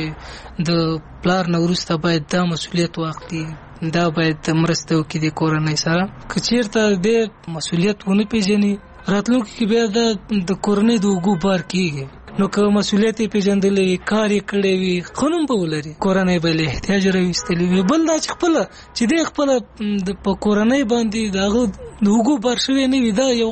چې د پلار نه وروسته باید دا مسؤلیت واخلي، دا باید مرسته وکړي د کورنۍ سره. که چېرته د مسؤلیت ونه پیژني راتلونکي کې بیا د کورنۍ د اوږو بار کېږي. نو که مسؤلیت یې پیژندلی وي، کار یې کړی وي، ښه نوم به ولري، کورنۍ به له احتیاج راویستلی وي. بل دا چې چې دی خپله په کورنۍ باندې د هغه د اوږو بار شوی نه وي، دا یو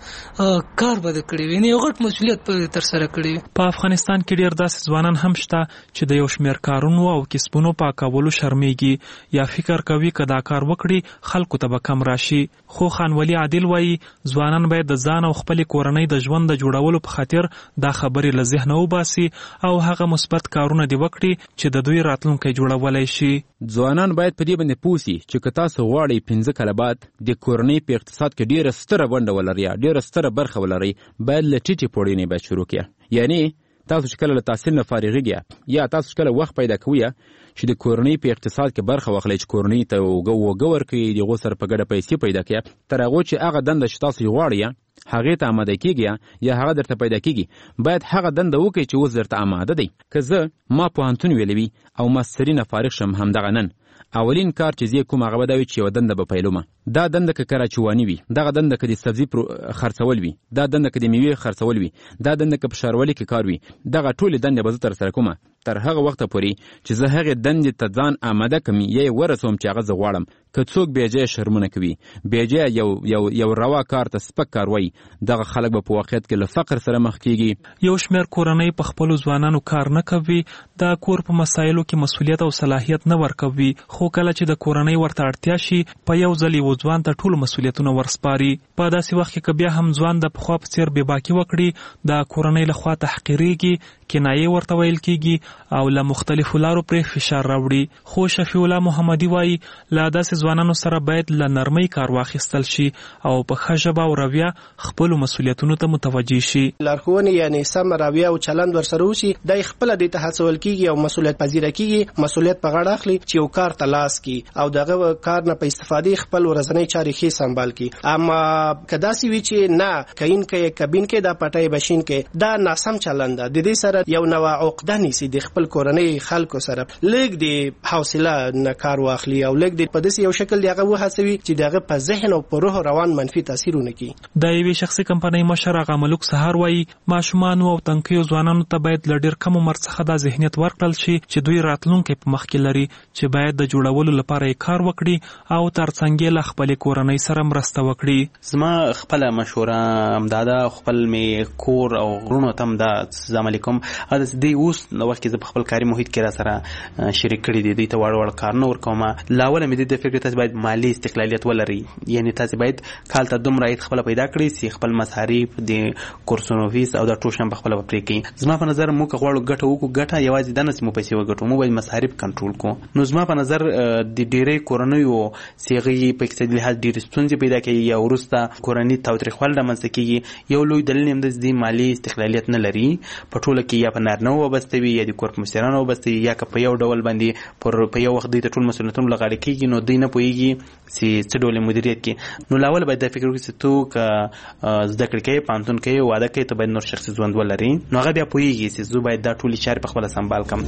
غټ کار به ده کړی وي، یو غټ مسؤلیت به ترسره کړی وي. په افغانستان کې ډېر داسې ځوانان هم شته چې د یو شمېر کارونو او کسبونو پاکولو شرمېږي یا فکر کوي که دا کار وکړي خلکو ته به کم راشي. خو خانولي عادل وایي ځوانان باید د ځان او خپلې کورنۍ د ژوند د جوړولو په خاطر دا خبرې له ذهنه وباسي او هغه مثبت کارونه دې وکړي چې د دوی راتلونکی جوړولی شي. ځوانان باید په دې باندې پوه سي چې که تاسو غواړئ 15 کاله بعد د کورنۍ په اقتصاد کې ډېره ستره ونډه ولرئ یا ډېره ستره برخه ولرئ، باید له ټیټې پوړۍ نه باید شروع کړئ. یعنې تاسو چې کله له تحصیل نه فارغېږئ یا تاسو چې کله وخت پیدا کوئ چې د کورنۍ په اقتصاد کې برخه واخلئ، چې کورنۍ ته اوږه ورکړئ، د هغو سره په ګډه پیسې پیدا کړئ، تر هغو چې هغه دنده چې تاسو یې غواړئ هغې ته آماده کېږي یا هغه درته پیدا کېږي، باید هغه دنده وکړئ چې اوس درته آماده دی. که ما پوهنتون ویلی وي او ماستري نه فارغ شم همدغه نن، اولین کار چې زه کوم هغه به دا وي چې یوه دنده به پیلومه. دا دنده که کراچواني وي، دغه دنده که د سبزي خرڅول وي، دا دنده که د میوې خرڅول وي، دا دنده که په ښاروالۍ کې کار وي، دغه ټولې دندې به زه ترسره کومه تر هغه وخته پورې چې زه هغې دندې ته ځان آماده کړم یا یې ورسوم چې هغه زه غواړم. که څوک بېجایه شرمونه کوي، بېجایه یو روا کار ته سپک کار وایي، دغه خلک به په واقعیت کې له فقر سره مخ کېږي. یو شمېر کورنۍ په خپلو ځوانانو کار نه کوي، د کور په مسایلو کې مسؤلیت او صلاحیت نه ورکوي، خو کله چې د کورنۍ ورته اړتیا شي په یو ځل یو ځوان ته ټولو مسؤلیتونه ورسپاري. په داسې وخت کې که بیا هم ځوان د پخوا په څېر بېباکي وکړي، د کورنۍ لخوا تحقیرېږي، کنایې ورته ویل کېږي او له مختلفو لارو پرې فشار راوړي. خو شفیع الله محمدي وایي له داسې ځوانانو سره باید له نرمۍ کار واخیستل شي او په ښه ژبه او رویه خپلو مسؤلیتونو ته متوجه شي. لارښوونې یعنې سم رویه او چلند ورسره وشي، دی خپله دې ته هڅول کېږي او مسؤلیت پذیره کېږي، مسؤلیت په غاړه اخلي چې یو کار ته لاس کړي او دغه کار نه په استفادې خپل ورځنۍ چارې ښې سمبال کړي. اما که داسې وي چې نه کین کې کبین کې دا پټۍ بشین کې، دا ناسم چلند ده. د دې سره یو نوع عقده نیسي د خپل کورنۍ خلکو سره، لږ د حوصله نه کار واخلي او لږ د په داسې یو شکل دغه وهڅوي چې دغه په ذهن او په روح روان منفي تاثیر ونه کړي. د یوې شخصي کمپنۍ مشر آغا ملک سهار وایي ماشومانو او تنکیو ځوانانو ته باید له ډېر کم عمر څخه دا ذهنیت ورکړل شي چې دوی راتلونکی په مخ کې لري، چې باید د جوړولو لپاره یې کار وکړي او ترڅنګ یې له خپلې کورنۍ سره مرسته وکړي. زما خپله مشوره همدا ده، خپل مې کور او غرونو ته هم دا عملي کوم. دی اوس د وخت کې زه په خپل کاري محیط کې را سره شریک کړي دي، دوی ته واړه واړه کارونه ورکوم. له اوله مې د فکر تاسو باید مالي استقلالیت ولرئ، یعنې تاسو باید کال ته دومره عاید خپله پیدا کړئ چې خپل مصارف د کورسونو فیس او دا ټول شیان په خپله پرې کړئ. زما په نظر موږ که غواړو ګټه وکړو، ګټه یوازې دا نه چې مو پیسې وګټو، موږ باید مصارف کنټرول کړو. نو زما په نظر د ډېرې کورنیو چې هغوی په اقتصادي لحاظ ډېرې ستونزې پیدا کوي یا وروسته کورني تاوتریخوالی رامنځته کېږي، یو لوی دلیل یې همداسې دی مالي استقلالیت نه لري، په ټوله کې یا په نارینهو وابسته وي یا د کور په مشرانو وابسته وي، یا که په یو ډول باندې په یو وخت دوی ته ټول مسؤلیتونه له غاړې کېږي، نو دوی نه پوهېږي چې څه ډول مدیریت کړي. نو له اوله باید دا فکر وکړي چې تو که زده کړې کوې، پوهنتون کوې، واده کوې، ته باید نور شخصي ژوند ولرې، نو هغه بیا پوهېږي چې زه باید دا ټولې چارې په خپله سمبال کړم.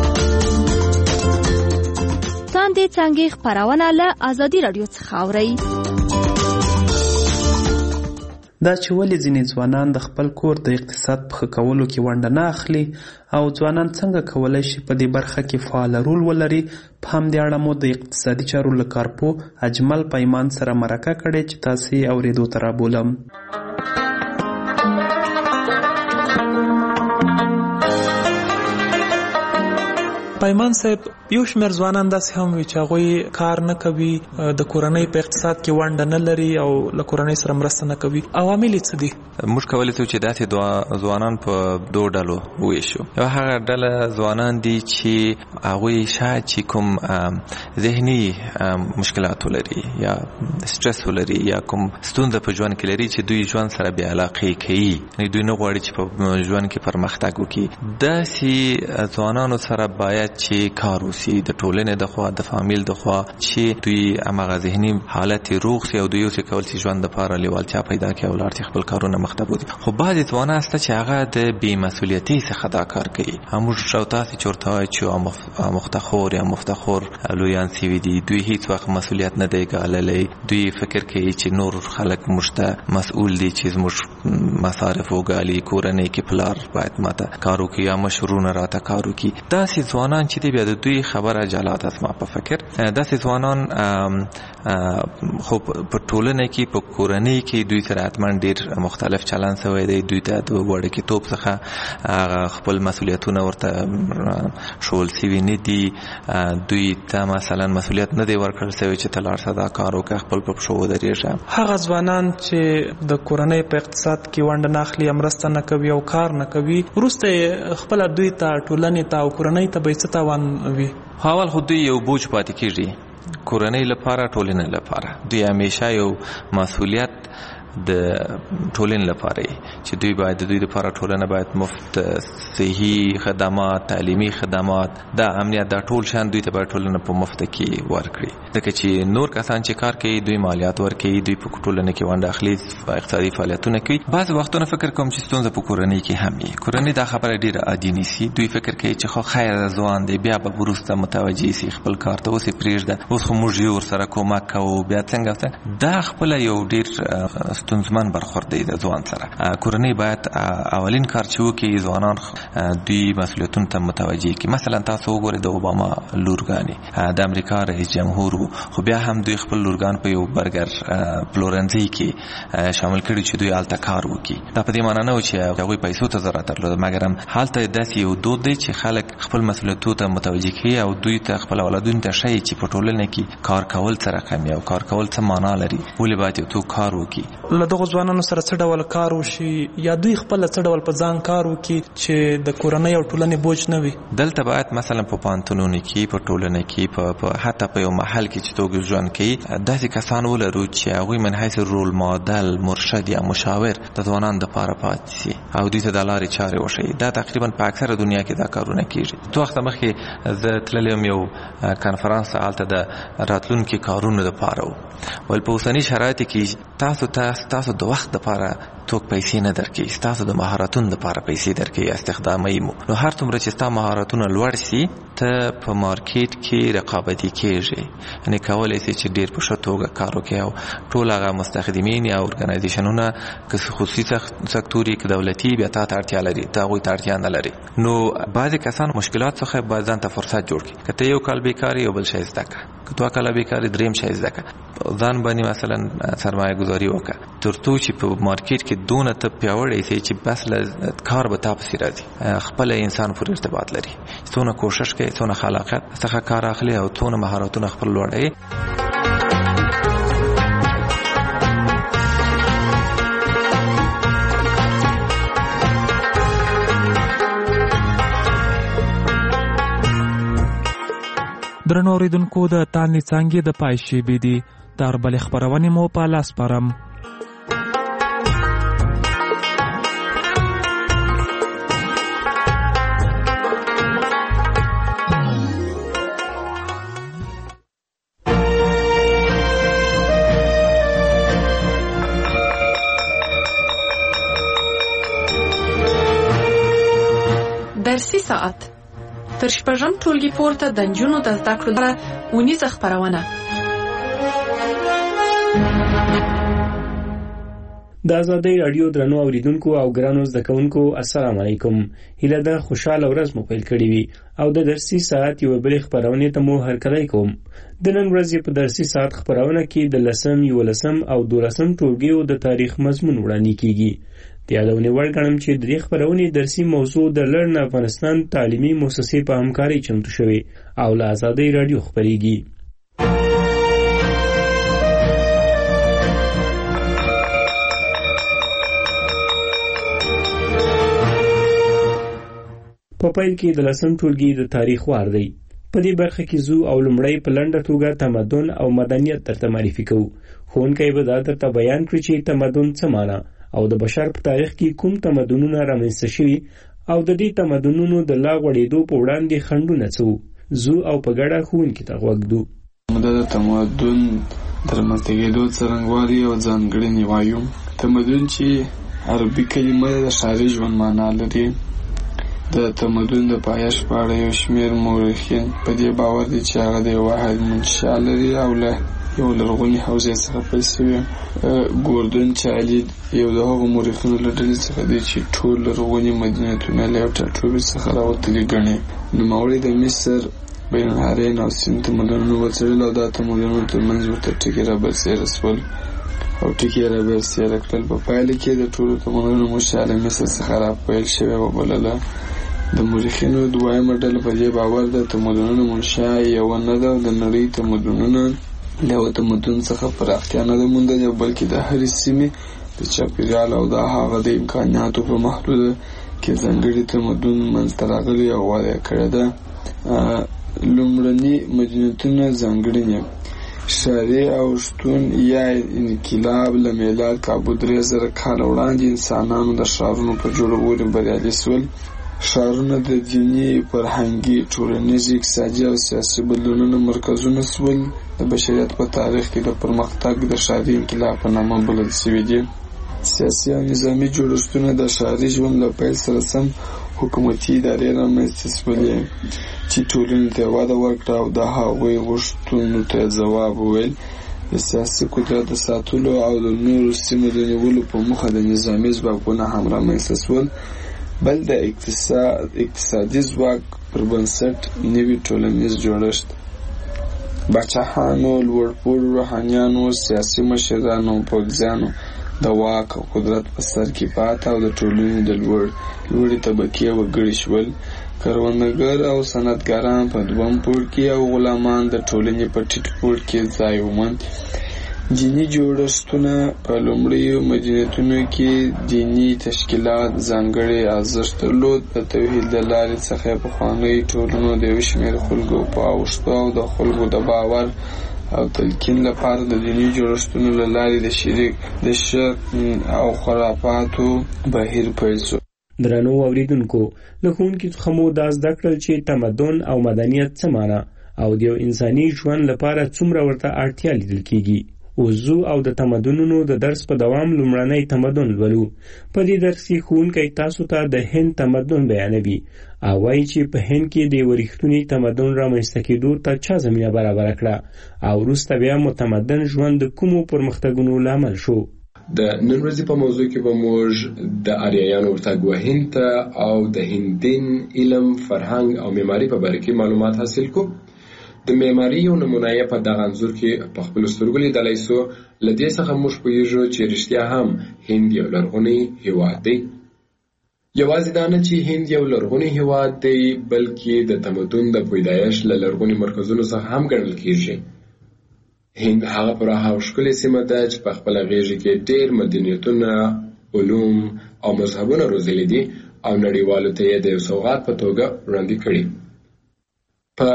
څاندې څانګې خپرونه له ازادي راډیو څخه اورئ. دا چې ولې ځینې ځوانان د خپل کور د اقتصاد په ښه کولو کې ونډه نه اخلي او ځوانان څنګه کولی شي په دې برخه کې فعال رول ولري، په همدې اړه مو د اقتصادي چارو له کارپو اجمل پیمان سره مرکه کړې چې تاسې یې اورېدو ته رابولم. پیمان صاحب، یو شمېر ځوانان داسې هم وي چې هغوی کار نه کوي، د کورنۍ په اقتصاد کې ونډه نه لري او له کورنۍ سره مرسته نه کوي. عوامل یې څه دي؟ موږ کولی شو چې داسې ځوانان په دوه ډلو وویشو. یو هغه ډله ځوانان دي چې هغوی شاید چې کوم ذهني مشکلات ولري یا سټرس ولري یا کوم ستونزه په ژوند کې لري چې دوی ژوند سره بې علاقې کوي، دوی نه غواړي چې په ژوند کې پرمختګ وکړي. داسې ځوانانو سره باید باید چې کار وسی د ټولنې د خوا د فامیل د خوا چې دوی هغه ذهني حالت روغ شي او دوی اوس کول چې ژوند لپاره لیوالتیا پیدا کړي او لارتي خپل کارونه مخته بوزي. خو بعضې ځوانان هسته چې هغه د بې مسؤلیتۍ څخه دا کار کوي. موږ او تاسې چورته وایو چې مفتخور یا مفتخور لویان سوي دي، دوی هیڅ وخت مسؤلیت نه دی ګاللی. دوی فکر کوي چې نور خلک موږ ته مسؤول دي چې زموږ مصارف وګالي، کورنۍ کې پلار باید ماته کار وکړي یا مشرونه راته کار وکړي. داسې ځوانان چې دی بیا د دوی خبره جلا ده زما په فکر. داسې ځوانان خو په ټولنه کې په کورنۍ کې دوی سره حتما ډېر مختلف چلند شوی دی. دوی ته د وړکتوب څخه خپل مسؤلیتونه ورته شول سوي نه دي. دوی ته مثلا مسؤلیت نه دی ورکړل شوی چې ته لاړ شه دا کار وکړه، خپل په پښو ودرېږه. هغه ځوانان چې د کورنۍ په اقتصاد کې ونډه نه اخلي، مرسته نه کوي او کار نه کوي، وروسته خپله دوی ته ټولنې ته او کورنۍ ته به څه تاوان وي؟ اول خو دوی یو بوج پاتې کېږي کورنۍ لپاره، ټولنې لپاره. دوی همیشه یو مسؤلیت د ټولنې لپاره چې دوی باید د دوی لپاره ټولنه باید مفت صحي خدمات، تعلیمي خدمات، دا امنیت، دا ټول شان دوی ته باید ټولنه په مفت کې ورکړي. ځکه چې نور کسان چې کار کوي دوی مالیات ورکوي، دوی په ټولنه کې ونډه اخلي، اقتصادي فعالیتونه کوي. بعض وختونه فکر کوم چې ستونزه په کورنۍ کې هم وي. کورنۍ دا خبره ډیره عادي نیسي. دوی فکر کوي چې خو خیر ځوان دی، بیا به وروسته متوجه شي خپل کار ته، اوس یې پرېږده، اوس خو موږ یې ورسره کومک کوو، بیا څنګه. دا خپله یو ډیر ستونزمن برخورد دی د ځوان سره. کورنۍ باید اولین کار چې وکړي ځوانان دوی مسؤلیتونو ته متوجه کړي. مثلا تاسو وګورئ د اوباما لورګانې، د امریکا رئیس جمهور وو، خو بیا هم دوی خپل لورګان په یو برګر پلورنځي کې شامل کړي چې دوی هلته کار وکړي. دا په دې معنی نه و چې هغوی پیسو ته ضرورت درلوده، مګر هم هلته داسې یو دود دی چې خلک خپل مسؤلیتونو ته متوجه کړي او دوی ته خپل اولادونو ته ښیي چې په ټولنه کې کار کول څه رقم او کار کول څه معنا لري، ولې باید یو څوک کار وکړي. له دغو ځوانانو سره څه ډول کار وشي یا دوی خپله څه ډول په ځان کار وکړي چې د کورنۍ او ټولنې بوج نه وي؟ دلته باید مثلا په پوهنتونونو کې، په ټولنه کې، حتی په یو محل کې چې توګه ژوند کوي، داسې کسان ولرو چې هغوی من حیث رول ماډل، مرشد یا مشاور د ځوانانو دپاره پاتې شي او دوی ته د لارې چارې وښیي. دا تقریبا په اکثره دنیا کې دا کارونه کېږي. څو وخته مخکې زه تللی یم یو کنفرانس، هلته د راتلونکي کارونو دپاره و. ول په اوسني شرایطو کې تاسو د وخت دپاره څوک پیسې نه درکوي، ستاسو د مهارتونو دپاره پیسې درکوي، استخداموي مو. نو هر څومره چې ستا مهارتونه لوړ شي ته په مارکیټ کې رقابتي کېږي، یعنې کولی شي چې ډېر په ښه توګه کار وکړي او ټول هغه مستخدمین یا ارګنایزیشنونه که خصوصي سکتور یې که دولتي، بیا تا ته اړتیا لري، ته هغوی ته اړتیا نه لري. نو بعضې کسان مشکلات څخه باید ځان ته فرصت جوړ کړي. که ته یو کال بیکار یو بل شی زده کړه، که 2 کاله بیکار دریم شی زده کړه، ځان باندې مثلا سرمایه گذاري وکړه، تر څو چې په مارکیټ کې دونه ته پیاوړی شي چې بس له کار به تا پسې راځي. خپل انسان پورې ارتباط لري، څونه کوشش کوي، څونه خلاقیت څخه کار اخلي او څونه مهارتونه خپل لوړوي. درنو اوریدونکو، د تانې څانګې د پای شیبې دي. د اربلې خپرونې مو په لاس سپارم. درسي ساعت تر شپږم ټولګي پورته د نجونو د زده کړو لپاره اونیزه خپرونه. د ازادۍ راډیو درنو اوریدونکو او ګرانو زده کوونکو، السلام علیکم. هیله ده خوشاله ورځ مو پیل کړې وي او د درسي ساعت یوه بلې خپرونې ته مو هرکلی کوم. د نن ورځې په درسي ساعت خپرونه کې د 10م، 11م او 12م ټولګیو د تاریخ مضمون وړاندې کیږي. د یادونې وړ ګڼم چې د دې خپرونې درسي موضوع د لرن افغانستان تعلیمي مؤسسې په همکارۍ چمتو شوې او له ازادۍ راډیو خپرېږي. په پیل کې د 10م ټولګي د تاریخ وار دی. په دې برخه کې زو او لومړی په لنډه توګه تمدن او مدنیت درته معرفي کوو. ښوونکی به دا درته بیان کړي چې تمدن څه معنی او د بشر په تاریخ کې کوم تمدنونه رامنځته شوي او د دې تمدنونو د لا غوړېدو په وړاندې خنډونه څه وو؟ زو او په ګډه ښوونکي ته غوږ ږدو. د تمدن د رامنځته کېدو څرنګوالي او ځانګړنې وایو. تمدن چې عربي کلمه د ښاري ژوند معنا لري. د تمدن د پایښت په اړه یو شمېر مورخین په دې باور دي چې هغه د یو واحد منشأ لري او له یو لرغونې حوزې څخه پیل شوی. ګوردن چایلي یو د هغو مورخینو له ډلې څخه دی چې ټول لرغوني مدینتونه له یو ټاټوبي څخه راوتلي ګڼي. نوموړي د مصر، بین النهرین او سیند تمدنونه وڅېړل او دا تمدنونو ترمنځ ورته ټکي رابرسېره شول او ټکي یې رابرسېره کړل. په پایله کې د ټولو تمدنونو منشأ له مصر څخه راپیل شوې وبلله. د مورخینو دویمه ډله په دې باور ده تمدنونو منشأ یوه نه ده. د نړۍ تمدنونه له یوه تمدن څخه پراختیا نه ده موندلې، بلکې د هرې سیمې د چاپېریال او د هغه د امکاناتو په محدوده کې ځانګړي تمدن منځته راغلی او وده یې کړې ده. لومړني مدینتونه ځانګړنې ښاري او شتون یا انقلاب له میلاد کابو 3000 کاله وړاندې انسانانو د ښارونو په جوړولو بریالي شول. ښارونه د دیني، فرهنګي، ټولنیز، اقتصادي او سیاسي بدلونونو مرکزونه شول. د بشریت په تاریخ کې د پرمختګ د ښاري انقلاب په نامه بلل شوي دي. سیاسي او نظامي جوړښتونه د ښاري ژوند له پیل سره سم حکومتي ادارې رامنځته شولې چې ټولنې ته وده ورکړه او د هغوی غوښتنو ته ځواب وویل. د سیاسي قدرت د ساتلو او د نورو سیمو د نیولو په موخه د نظامي ځواکونه هم رامنځته شول. بل د اقتصادي ځواک پر بنسټ نوي ټولنیز جوړښت، باچاهانو، لوړپوړو روحانیانو، سیاسي مشرانو او پوځیانو د واک او قدرت په سر کې پاته او د ټولنې د لوړې طبقې وګړي شول. کروندګر او صنعتګران په دویم پوړ کې او غلامان د ټولنې په ټیټ پوړ کې ځای وموند. دیني جوړښتونه په لومړیو مدینتونو کې دیني تشکیلات ځانګړی ارزښت درلود. د توحید له لارې څخه پخوانیو ټولنو د یو شمېر خلکو په اوښتو او د خلکو د باور او تلقین لپاره د دیني جوړښتونو له لارې د شرک او خرافاتو بهیر پیل شو. درنو اوریدونکو، له ښوونکي څخه مو دا زده کړل چې تمدن او مدنیت څه معنا او د یو انساني ژوند لپاره څومره ورته اړتیا لیدل کیږي. وضو او د تمدنونو د درس په دوام لومړنی تمدن لولو. په دې درس کې ښوونکی تاسو ته د هند تمدن بیانوي او وایي چې په هند کې د یوه رښتوني تمدن رامنځته کېدو ته چا زمینه برابره کړه او وروسته بیا متمدن ژوند د کومو پرمختګونو لامل شو. د نن ورځې په موضوع کې به موږ د آریایانو ورتګ هند ته او د هند دین، علم، فرهنګ او معماري په باره کې معلومات حاصل کوو. د معماري یو نمونه یې په دغه انځور کې په خپلو سترګو لیدلی سو. له دې څخه موږ پوهیږو چې رښتیا هم هند یو لرغونی هیواد دی. یوازې دا نه چې هند یو لرغونی هیواد دی، بلکې د تمدن د پیدایښت له لرغوني مرکزونو څخه هم ګڼل کیږي. هند هغه پراخه او ښکلې سیمه ده چې په خپله غېږه کې ډېر مدنیتونه، علوم او مذهبونه روزلي دي او نړیوالو ته یې د یو سوغات په توګه وړاندې کړي. په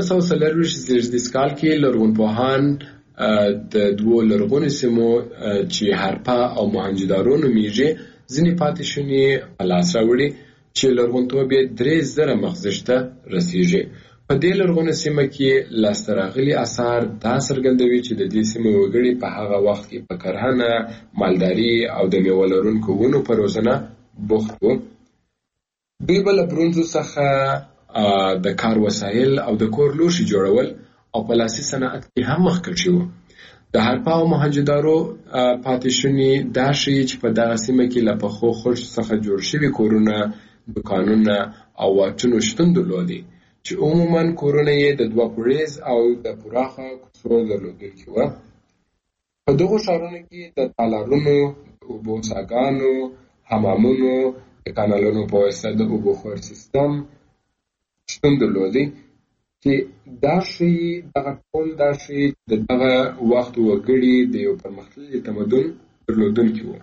1940 کال کې لرغونپوهان د دوو لرغونو سیمو چې هرپا او موهنجودارو نومیږي ځینې پاتې شونې په لاس راوړي چې لرغونتوب یې 3000 مخزش ته رسیږي. په دې لرغونې سیمه کې لاسته راغلي اثار دا څرګندوي چې د دې سیمې وګړي په هغه وخت کې په کرهنه، مالداري او د میوه لرونکو ونو په روزنه بوخت وو. دوی به له برونزو څخه د کار وسایل او د کور لوښي جوړول او په لاسي صنعت کې هم مخکښ وو. د هرپا او موهنجودارو پاتې شونې دا ښیي چې په دغه سیمه کې له پخو خښتو څخه جوړ شوي کورونه، دوکانونه او واټونو شتون درلودی چې عموماً کورونه یې د 2 پوړیز او د پراخه کوڅو درلودونکي وو. په دغو ښارونو کې د تالارونو، د اوبو څاګانو، حمامونو، د کانالونو په واسطه د اوبو خور سیستم شتون درلودی چې دا ښیي دغه ټول دا ښیي د دغه وخت وګړي د یو پرمختللي تمدن درلودونکي وو.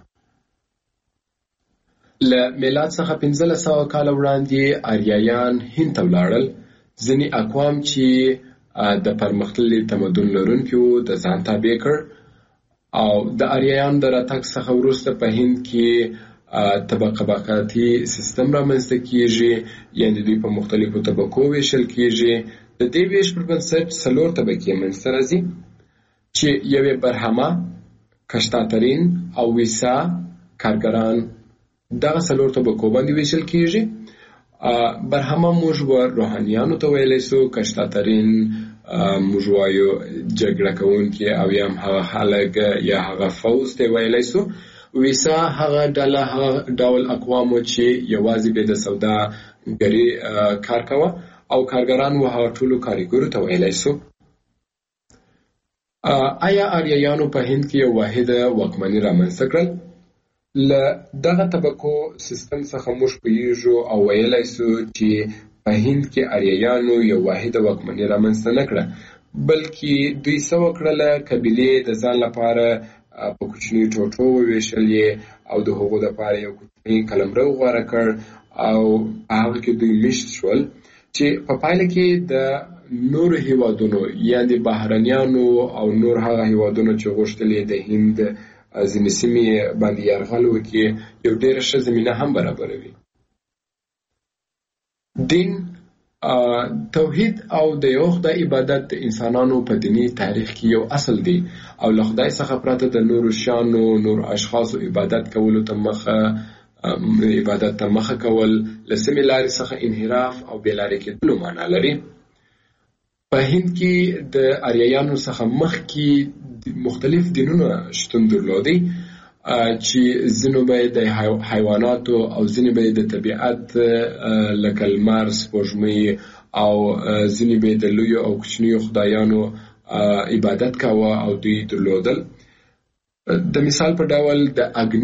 له میلاد څخه 1500 کاله وړاندې آریایان هند ته ولاړل. ځینې اقوام چې د پرمختللي تمدن لرونکي وو د ځان تابع کړ او د آریایانو د راتګ څخه وروسته په هند کې طبقاتي سیستم رامنځته کیږي، یعنی دوی په مختلفو طبقو ویشل کیږي. د دې ویش پر بنسټ 4 طبقې منځته راځي چې یوې برهمه، کشتاترین او ویسا کارګران دغه 4 طبقو باندې ویشل کیږي. برهمه موږ روحانیانو ته ویلی سو، کشتاترین موږ وایو جګړه کوونکي او یا هغه خلک یا هغه فوز ته ویلی سو. ویسا هغه ډول اقوامو چې یوازې به د سوداګري کار کوه او کارګران و هغه ټولو کارګرو ته ویلی سو. آیا آریایانو په هند کې یو واحده واکمني رامنځته کړل؟ له دغه طبقو سیستم څخه موږ پوهیږو او ویلی سو چې په هند کې آریایانو یو واحده واکمني رامنځته نه کړه، بلکې دوی څه وکړله، قبیلې د ځان لپاره په کوچنیو ټوټو وویشلې او د هغو دپاره یو کوچنی قلمرو غوره کړ او هغه کې دوی میشت شول چې په پایله کې د نور هیوادونو یعنی بهرنیانو او نور هغه هیوادونو چې غوښتلې د هند ځینې سیمې باندې یرغل وکړي یو ډېره ښه زمینه هم برابروي. دین، توحید او د یو خدای عبادت د انسانانو په دینی تاریخ کې یو اصل دی او له خدای څخه پرته د نورو شیانو، نور اشخاصو عبادت کولو ته مخه کول له سمې لارې څخه انحراف او بېلارې کېدلو معنا لري. په هند کې د آریایانو څخه مخکې مختلف دینونه شتون درلودي چې ځینو به د حیواناتو او ځینې به د طبیعت لکه لمر، سپوږمۍ او ځینې به د لویو او کوچنیو خدایانو عبادت کاوه او دوی درلودل. د مثال په ډول د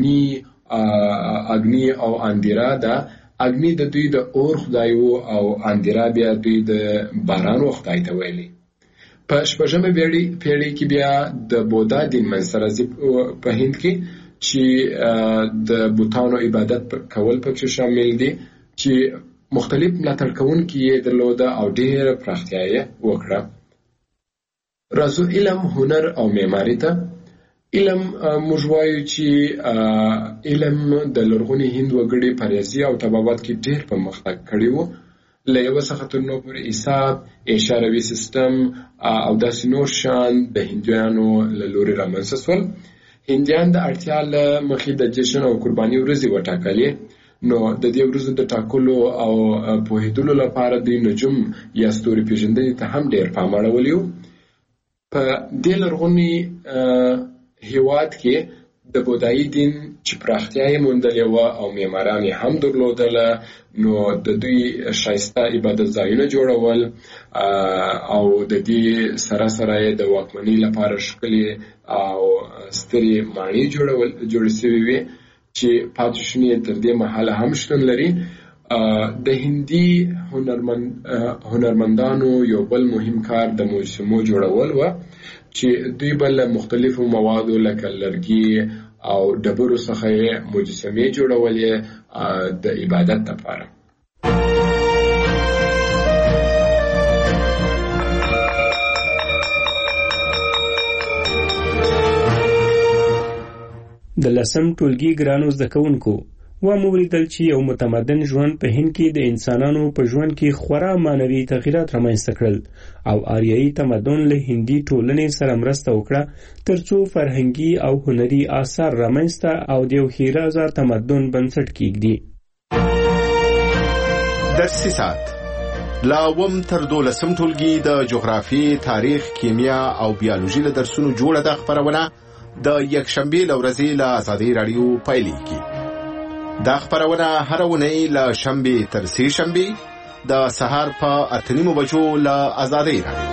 اګنی او اندیرا ده. اګنی د دوی د اور خدای وو او اندیرا بیا دوی د باران خدای ته ویلي. په 16مه پیړۍ کې بیا د بودا دین منځته راځي په هند کې چې د بوتانو عبادت کول پکې شامل دي چې مختلف ملاتړ کوونکي یې درلوده او ډېره پراختیا یې وکړه. راځو علم، هنر او معماري ته. علم موږ وایو چې علم د لرغوني هند وګړي په ریاضي او طبابت کې ډېر پرمختګ کړی و. له یوه څخه تر نورو پورې حساب، اشاروي سیستم او داسې نور شیان د هندیانو له لورې رامنځته شول. هندیان د اړتیا له مخې د جشن او قرباني ورځې وټاکلې، نو د دې ورځو د ټاکلو او پوهېدلو لپاره دوی نجوم یا ستوري پېژندنې ته هم ډېر پام اړولی و. په دې لرغوني هیواد کې د بودایي دین چې پراختیا یې موندلې وه او معماران یې هم درلودله، نو د دوی ښایسته عبادت ځایونه جوړول او د دې سره سره یې د واکمنۍ لپاره ښکلې او سترې ماڼۍ جوړې سوې وې چې پاتې شونې تر دې مهاله هم شتون لري. د هندي هنرمندانو یو بل مهم کار د مجسمو جوړول و چې دوی به له مختلفو موادو لکه لرګي او ډبرو څخه مجسمې جوړولې د عبادت لپاره. د 10م ټولګي ګرانو زده کوونکو ومولیدل چې یو متمدن ژوند په هند کې د انسانانو په ژوند کې خورا معنوي تغیرات رامنځته کړل او آریایي تمدن له هندي ټولنې سره مرسته وکړه ترڅو فرهنګي او هنري آثار رامنځته او د یو ښېرازه تمدن بنسټ کېږدي. درسي ساعت له 1 تر 12 ټولګي د جغرافي، تاریخ، کیمیا او بیولوژي له درسونو جوړه ده خبرونه د یکشنبې له ورځې له آزادۍ راډیو پیلېږي. دا خبرونه هر اونۍ له شنبې تر سې شنبې د سهار په 8:30 بجو له آزادۍ راډیو.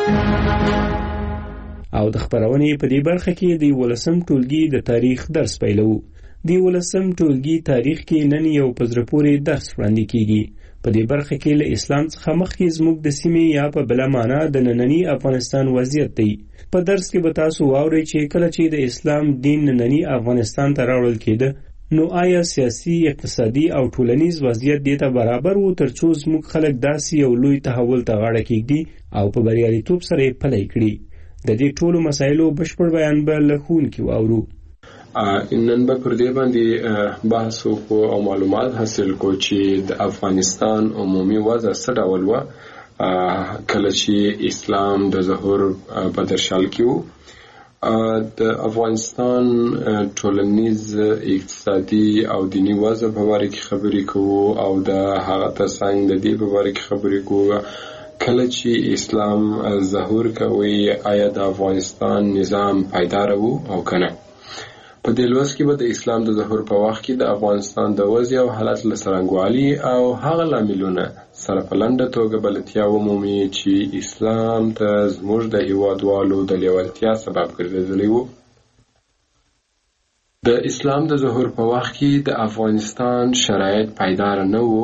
او د خبرونې په دې برخه کې د 11م ټولګي د تاریخ درس پیلو. د 11م ټولګي تاریخ کې نن یو په زړه پورې درس وړاندې کیږي. په دې برخه کې له اسلام څخه مخکې زموږ د سیمې یا په بله معنا د ننني افغانستان وضعیت دی. په درس کې به تاسو واورئ چې کله چې د اسلام دین ننني افغانستان ته راوړل کېده نو آیا سیاسي، اقتصادي او ټولنیز وضعیت دې ته برابر و ترڅو زموږ خلک داسې یو لوی تحول ته غاړه کېږدي او په بریالیتوب سره یې پلی کړي. د دې ټولو مسایلو بشپړ بیان به له ښوونکي واورو. نن به پر دې باندې بحث وکړو او معلومات حاصل کو چې د افغانستان عمومي وضع څه ډول وه کله چې اسلام د ظهور په درشل کې و. د افغانستان ټولنیز اقتصادي او دینی وضع په باره کې خبرې کوو او د هغه ترڅنګ د دې په باره کې خبرې کوو کله چې اسلام ظهور کوي آیا د افغانستان نظام پایدار وو او کنه. په دې لوست کې به د اسلام د ظهور په وخت کې د افغانستان د وضع او حالت له څرنګوالي او هغه لاملونه سره په لنډه توګه بلدتیا ومومي چې اسلام ته زموږ د هیوادوالو د لیوالتیا سبب ګرځېدلی و. د اسلام د ظهور په وخت کې د افغانستان شرایط پایدار نه وو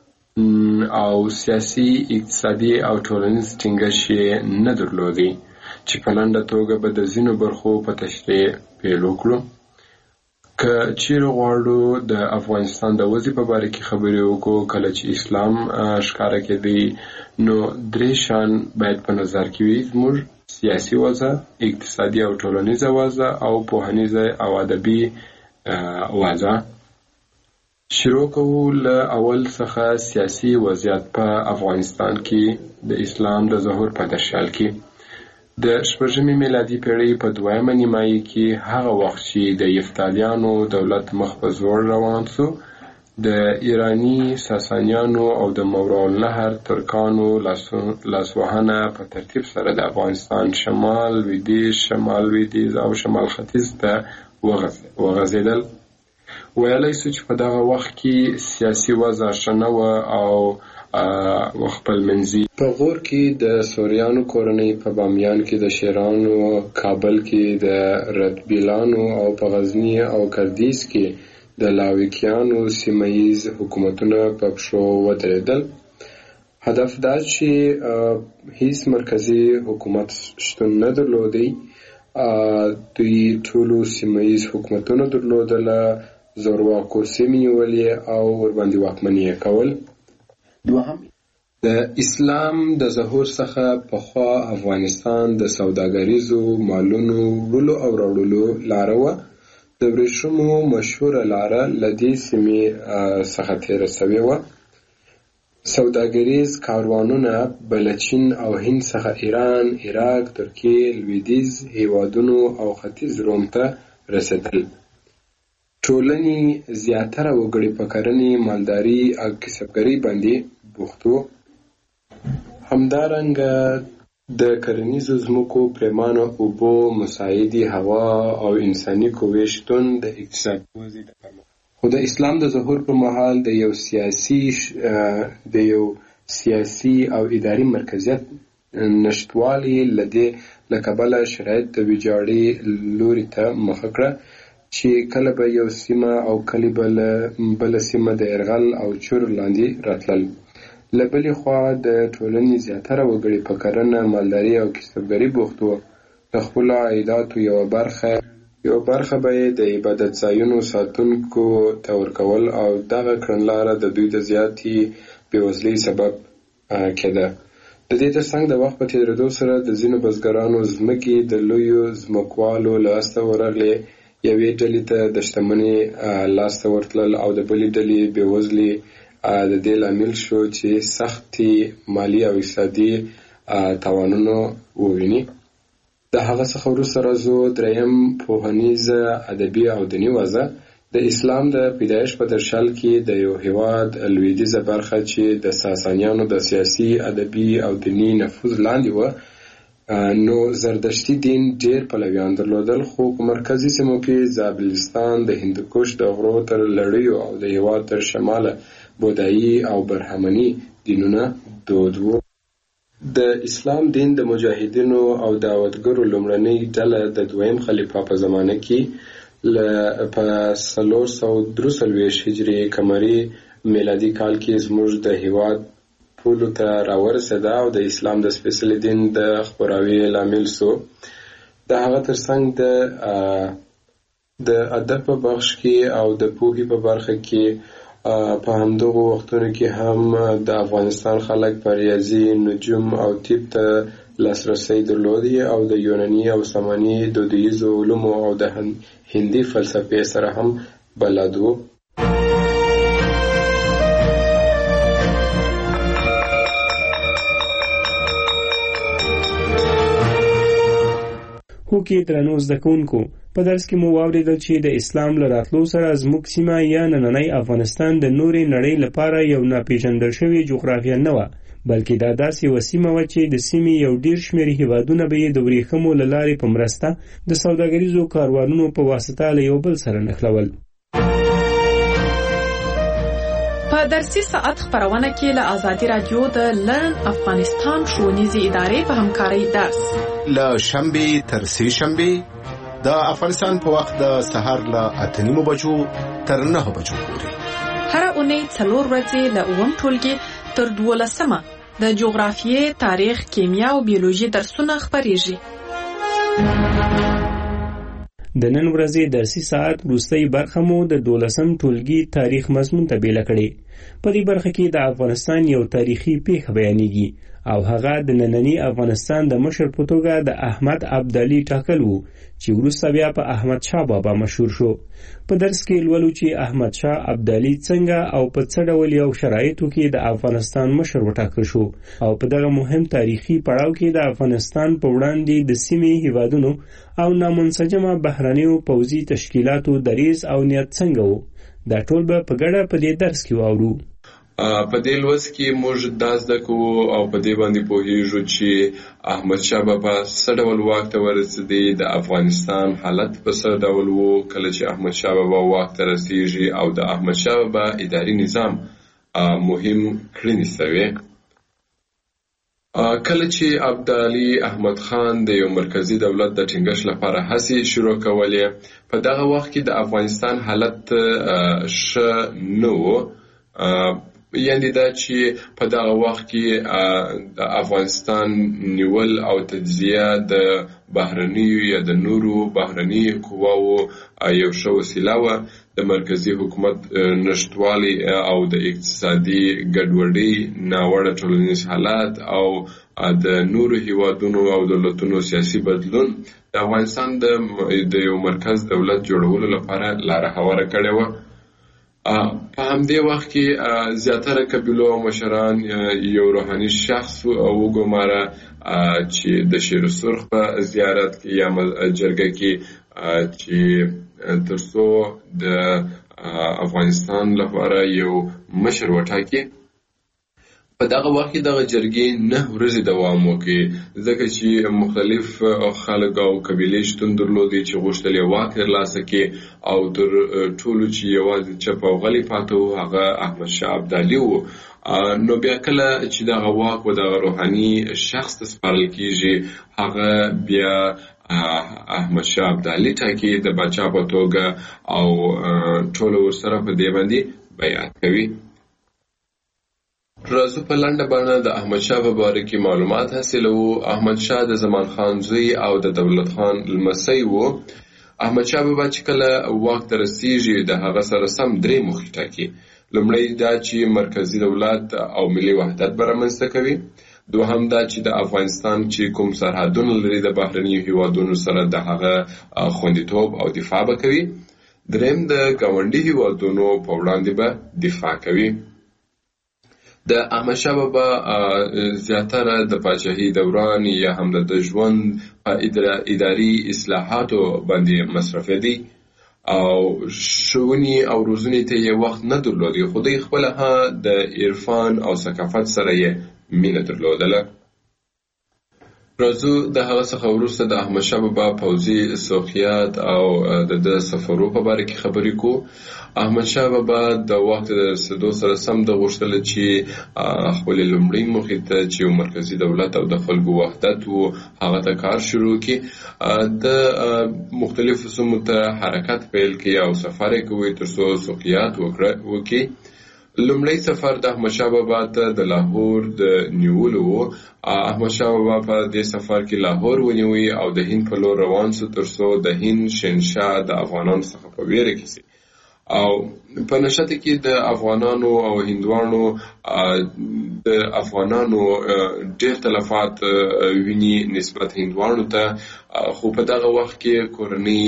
او سیاسي اقتصادي او ټولنیز ټینګښت یې نه درلودی چې په لنډه توګه به د ځینو برخو په تشریح پیل وکړو. که چیرې غواړو د افغانستان د وضع په باره کې خبرې وکړو کله چې اسلام ښکاره کېدی نو درې شیان باید په نظر کې وي: زموږ سیاسي وضع، اقتصادي او ټولنیزه وضع او پوهنیزه او ادبي وضع. شروع کوو له اول څخه سیاسي وضعیت په افغانستان کې د اسلام د ظهور په درشل کې. د شپږمې میلادي پیړۍ په دویمه نیمایي کې هغه وخت چې د یفتالیانو دولت مخ په زوړ روان سو د ایرانی ساسانیانو او د ماوراءالنهر ترکانو لاسوهنه په ترتیب سره د افغانستان شمال لویدیځ او شمال ختیځ ته وغځېدل. ویلی سو چې په دغه وخت کې سیاسي وضع ښه نه وه او خپل منځي. په غور کې د سوریانو کورنۍ، په بامیان کې د شیرانو، کابل کې د رتبیلانو او په غزنی او کردیز کې د لاویکیانو سیمه‌ییز حکومتونه په پښو ودرېدل. هدف دا چې هیڅ مرکزي حکومت شتون نه درلودی. دوی ټولو سیمه‌ییز حکومتونه درلودله، زورواکو سیمې نیولې او ورباندې واکمني کول. دوهم، د اسلام د ظهور څخه پخوا افغانستان د سوداګریزو مالونو وړلو او راوړلو لاره وه. د ورېښمو مشهوره لاره له دې سیمې څخه تېره سوې وه. سوداګریز کاروانونه به له چین او هند څخه ایران، عراق، ترکیې، لویدیځ هیوادونو او ختیځ روم ته رسېدل. ټولنې زیاتره وګړي په کرنې، مالداري او کسبګرۍ باندې بوخت وو. همدارنګه د کرنیزو ځمکو پرېمانه اوبو، مساعدې هوا او انساني قوې شتون د اقتصاد وضع د پرمختګ. خو د اسلام د ظهور پر مهال د یو سیاسي او اداري مرکزیت نشتوالي له کبله شرایط د ویجاړۍ لوري ته مخه کړه چې کله به یو سیمه او کله بله سیمه د یرغل او چور لاندې راتلل. له بلې خوا د ټولنې زیاتره وګړي په کرنه، مالداري او کسبګرۍ بوخت وو. د خپلو عایداتو یوه برخه به یې د عبادت ځایونو ساتونکو ته ورکول او دغه کړنلاره د دوی د زیاتې بېوزلۍ سبب کېده. د دې ترڅنګ د وخت په تېرېدو سره د ځینو بزګرانو ځمکې د لویو ځمکوالو لاسته ورغلې. یوې ډلې ته د شتمنۍ لاسته ورتلل او د بلې ډلې بېوزلي د دې لامل شو چې سختې مالي او اقتصادي تاوانونه وویني. د هغه څخه وروسته راځو دریم، پوهنیزه، ادبي او دیني وضع. د اسلام د پیدایښت په درشل کې د یو هیواد لویدیځه برخه چې د ساسانیانو د سیاسي، ادبي او دیني نفوذ لاندې وه نو زردشتي دین ډېر پلویان درلودل. خو په مرکزي سیمو کې زابلستان، د هندوکش د غرو تر لړیو او د هیواد تر شماله بودایي او برهمني دینونه دود وو. د اسلام دین د مجاهدینو او دعوتګرو لومړنۍ ډله د دویم خلیفه په زمانه کې په 443 هجري قمري میلادي کال کې زموږ د هیواد پولو ته راورسېده او د اسلام د سپېڅلي دین د خپراوي لامل سو. د هغه ترڅنګ د ادب په بخش کې او د پوهې په برخه کې په همدغو وختونو کې هم د افغانستان خلک په ریاضي، نجوم او طب ته لاسرسی درلودي او د یوناني او ساماني دودیزو علومو او د هندي فلسفې سره هم بلد و. هو کې درنو زده کوونکو په درس کې مو واورېدل چې د اسلام له راتلو سره زموږ سیمه یا نننی افغانستان د نورې نړۍ لپاره یو ناپېژندل شوې جغرافیه نه وه، بلکې دا داسې یوه سیمه وه چې د سیمې یو ډېر شمېر هېوادونه به یې د ورېښمو له لارې په مرسته د سوداګریزو کاروانونو په واسطه له یو بل سره نښلول. په درسي ساعت خپرونه کې له آزادي رادیو د لرن افغانستان ښوونیزې ادارې په همکارۍ درس له شنبې تر سې شنبې د افغانستان په وخت د سهار له 8:30 بجو تر 9 بجو پورې هر اونۍ 4 ورځې له 9 ټولګي تر 12 د جغرافیې، تاریخ، کیمیا او بیولوژي درسونه خپریږي. د نن ورځې درسي ساعت وروستۍ برخه مو د 12م ټولګي تاریخ مضمون ته بیله کړې. په دې برخه کې د افغانستان یو تاریخي پیښه بیانېږي او هغه د نننی افغانستان د مشر په توګه د احمد ابدالي ټاکل و چې وروسته بیا په احمد شاه بابا مشهور شو. په درس کې لولو چې احمد شاه ابدالي څنګه او په څه ډول یو شرایطو کې د افغانستان مشر وټاکل شو او په دغه مهم تاریخي پړاو کې د افغانستان په وړاندې د سیمې هیوادونو او نامنسجمه بهرنیو پوځي تشکیلاتو دریځ او نیت څنګه و. دا ټول به په ګډه په دې درس کې واورو. په دې لوست کې موږ دا زده کوو او په دې باندې پوهیږو چې احمد شاه بابا څه ډول واک ته ورسېدی، د افغانستان حالت په څه ډول و کله چې احمد شاه بابا واک ته رسیږي او د احمد شاه بابا اداري نظام مهم کړنې شوې. کله چې ابدالي احمد خان د یو مرکزی دولت د ټینګښت لپاره هڅې شروع کولې، په دغه وخت کې د افغانستان حالت ښه نه و. یعنی دا چې په دغه وخت کې د افغانستان نیول او تجزیه د بهرنیو یا د نورو بهرني قواو یو ښه وسیله وه. د مرکزی حکومت نشتوالی او د اقتصادي ګډوډۍ، ناوړه ټولنیز حالات او د نورو هیوادونو او دولتونو سیاسي بدلون د افغانستان د یو مرکز دولت جوړولو لپاره لاره هواره کړې وه. په همدې وخت کې زیاتره قبیلو او مشران یو روحاني شخص وګماره چې د شیر سرخ په زیارت کې یا جرګه کې چې ترڅو د افغانستان لپاره یو مشر وټاکي. په دغه وخت کې دغه جرګې 9 ورځې دوام وکړي، ځکه چې مختلف خلک او قبیلې شتون درلودې چې غوښتل یې واک ترلاسه کړي او تر ټولو چې یوازې چپ او غلی پاته و هغه احمد شاه ابدالي و. نو بیا کله چې دغه واک و دغه روحاني شخص ته سپارل کېږي، هغه بیا احمد شاه ابدالي ټاکي د پاچا په توګه او ټول ورسره په دې باندې بیعت کوي. راځو په لنډه بڼه د احمد شاه په باره کې معلومات حاصلوو. احمد شاه د زمان خان زوی او د دولت خان لمسی و. احمد شاه بابا چې کله واک ته رسیږي د هغه سره سم 3 موخې ټاکي. لومړی دا چې مرکزی دولت او ملي وحدت به رامنځته کوي. دوهم دا چې د افغانستان چې کوم سرحدونه لري د بهرنیو هیوادونو سره د هغه خوندیتوب او دفاع به کوي. دریم د ګاونډي هیوادونو په وړاندې به دفاع کوي. د احمد شاه بابا زیاتره د پاچاهۍ دوران یا هم د ژوند په اداري اصلاحاتو باندې مصرفېدی او ښوونې او روزنې ته یې وخت نه درلودی، خو دوی خپله د عرفان او ثقافت سره یې مینه درلودله. راځو د هغه څخه وروسته د احمد شاه بابا پوځي سوقیات او د سفرو په باره کې خبرې کوو. احمد شاه بابا د وخت د رسېدو سره سم د غوښتل چې خپلې لومړۍ موخې ته چې یو مرکزي دولت او د خلکو وحدت و هغه ته کار شروع کړي. د مختلفو سیمو ته حرکت پیل کړي او سفر یې کوي تر څو سوقیات وکړي. لومړی سفر د احمد شاه بابا ته د لاهور د نیولو و. احمد شاه بابا په دې سفر کې لاهور ونیوي او د هند په لور روان شو تر څو د هند شهنشاه د افغانانو څخه په ویره کې شي او په نشته کې د افغانانو او هندوانو د افغانانو ډېر تلفات ویني نسبت هندوانو ته، خو په دغه وخت کې کورنۍ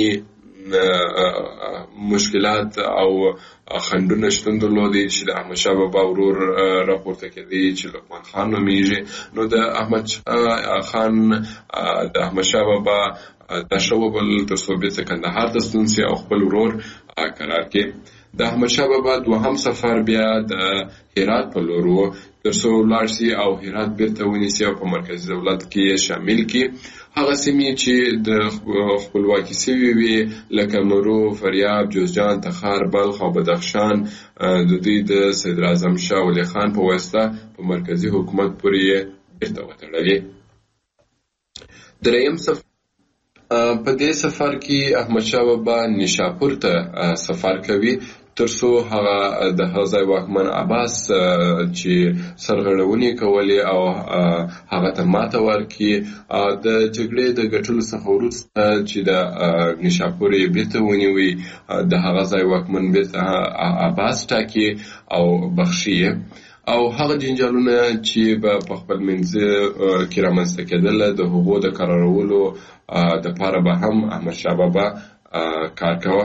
مشکلات او خنډونه شتون درلودي چې د احمدشاه بابا ورور راپورته کېدی چې لقمان خان نومیږي. نو د احمدشاه بابا تشه وبل تر څو بیرته کندهار ته ستون سي او خپل ورور قرار کې. د احمدشاه بابا دوهم سفر بیا د هرات په لور و تر څو لاړ سي او هرات بیرته ونیسي او په مرکزي دولت کې شامل کړي. هغه سیمې چې د خپلواکي سوي وي لکه مرو، فاریاب، جوزجان، تخار، بلخ او بدخشان د دوی د صدراعظم شاه ولي خان په واسطه په مرکزي حکومت پورې بیرته وتړلې. دریم سفر په دې سفر کې احمدشاه بابا نیشاپور ته سفر کوي ترڅو هغه د ځای واکمن عباس چې سرغړونې کولې او هغه ته ماته ورکړي. د جګړې د ګټلو څخه وروسته چې د نیشاپور یې بیرته ونیوي، د هغه ځای واکمن بیرته عباس ټاکي او بخښي او هغه جنجالونه چې په خپل منځ کې رامنځته کېدل د هغو د قرارولو د پاره به هم احمدشاه بابا کار کوه.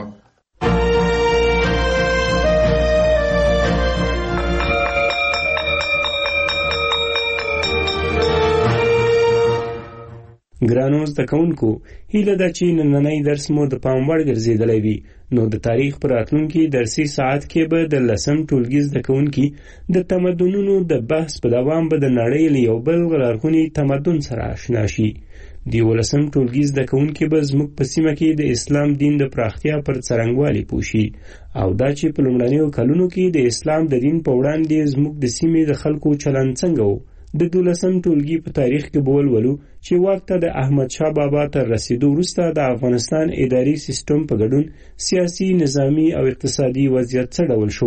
ګرانو زده کوونکو، هیله ده چې نننی درس مو د پام وړ ګرځېدلی وي. نو د تاریخ په راتلونکي درسي ساعت کې به د 10م ټولګي زده کوونکي د تمدنونو د بحث په دوام به د نړۍ له یو بل لرغوني تمدن سره آشنا شي. د 11م ټولګي زده کوونکي به زموږ په سیمه کې د اسلام دین د پراختیا پر څرنګوالي پوه شي او دا چې په لومړنیو کلونو کې د اسلام د دین په وړاندې زموږ د سیمې د خلکو چلند څنګه و. د 12م ټولګي په تاریخ کې به ولولو چې واک ته د احمدشاه بابا تر رسیدو وروسته د افغانستان اداري سیستم په ګډون سیاسي، نظامي او اقتصادي وضعیت څه ډول شو.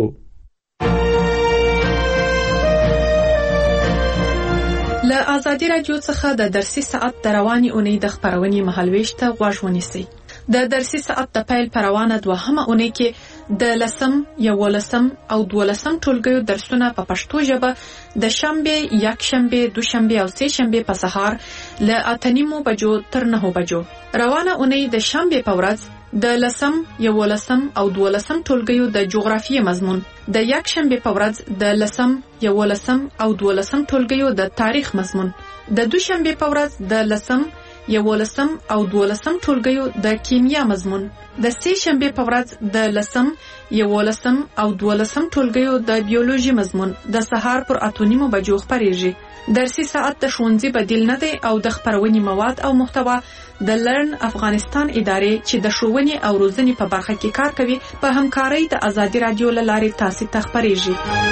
له ازادي راډیو څخه د درسي ساعت د روانې اونۍ د خپرونې مهالویش ته غوږ ونیسئ. د درسي ساعت د پیل په روانه دوهمه اونۍ کې د 10م، 11م او 12م ټولګیو درسونه په پښتو ژبه د شنبه، یکشنبه، دوشنبه او سهشنبه په سهار له 8:30 بجو تر 9 بجو. روانه اونۍ د شنبه په ورځ د 10م، 11م او 12م ټولګیو د جغرافیې مضمون، د یکشنبه په ورځ د 10م، 11م او 12م ټولګیو د تاریخ مضمون، د دوشنبه په ورځ د 10م، 11م او 12م ټولګیو د کیمیا مضمون، د سهشنبه په ورځ د 10م، 11م او 12م ټولګیو د بیولوژي مضمون د سهار پر 8:30 بجو خپریږي. درسي ساعت د ښوونځي بدیل نه دی او د خپرونې مواد او محتوا د لرن افغانستان ادارې چې د ښوونې او روزنې په برخه کې کار کوي په همکارۍ د ازادي راډیو له لارې تاسو ته خپریږي.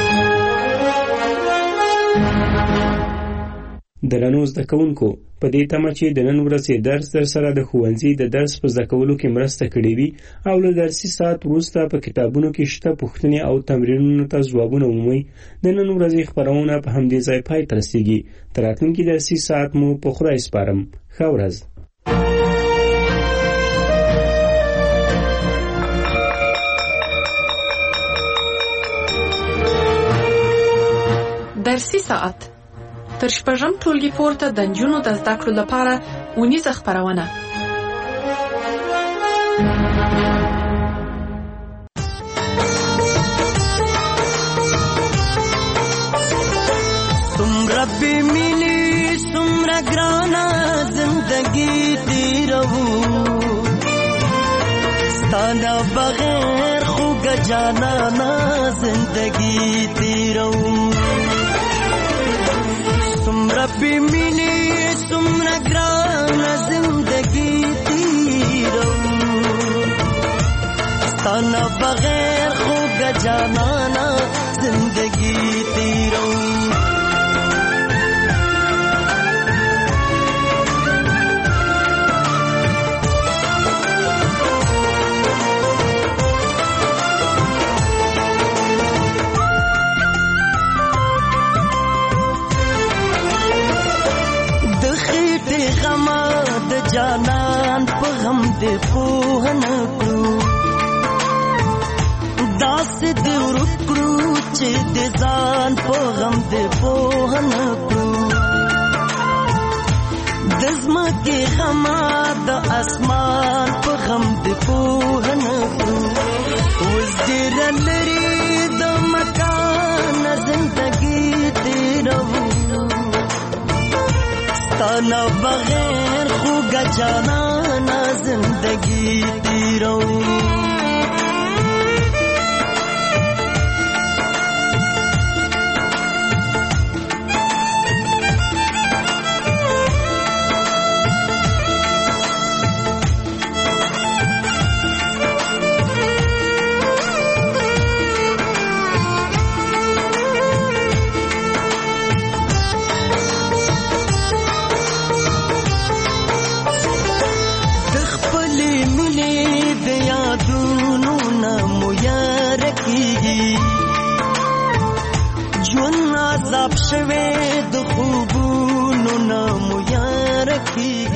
درنو زده کوونکو، په دې تمه چې د نن ورځې درس در سره د ښوونځي د درس په زده کولو کې مرسته کړې وي او له درسي ساعت وروسته په کتابونو کې شته پوښتنې او تمرینونو ته ځوابونه ومومئ. د نن ورځې خپرونه په همدې ځای پای ته رسیږي. تر راتلونکي درسي ساعت مو په خدای سپارم. ښه ورځ. درسي ساعت تر شپږم ټولګي پورته د نجونو د زده کړو لپاره اونیزه خپرونه. څومره بې مینې څومره ګرانه زندګي تېروو، ستا نه بغیر خوږه جانانه زندګي تېروو. څومره بې مینې څومره ګرانه زندګي تېروو، ستا نه بغیر خوږه جانانه زندګي تېروو. جانان په غم دې پوه نه کړو، زما د اسمان په غم د پوه نه اوس ډېر لري د مکان زندګي تیرو ستانه بغیر خوږه جانانه زندګي تیرو شوه د خوبونو نامو یار کیږي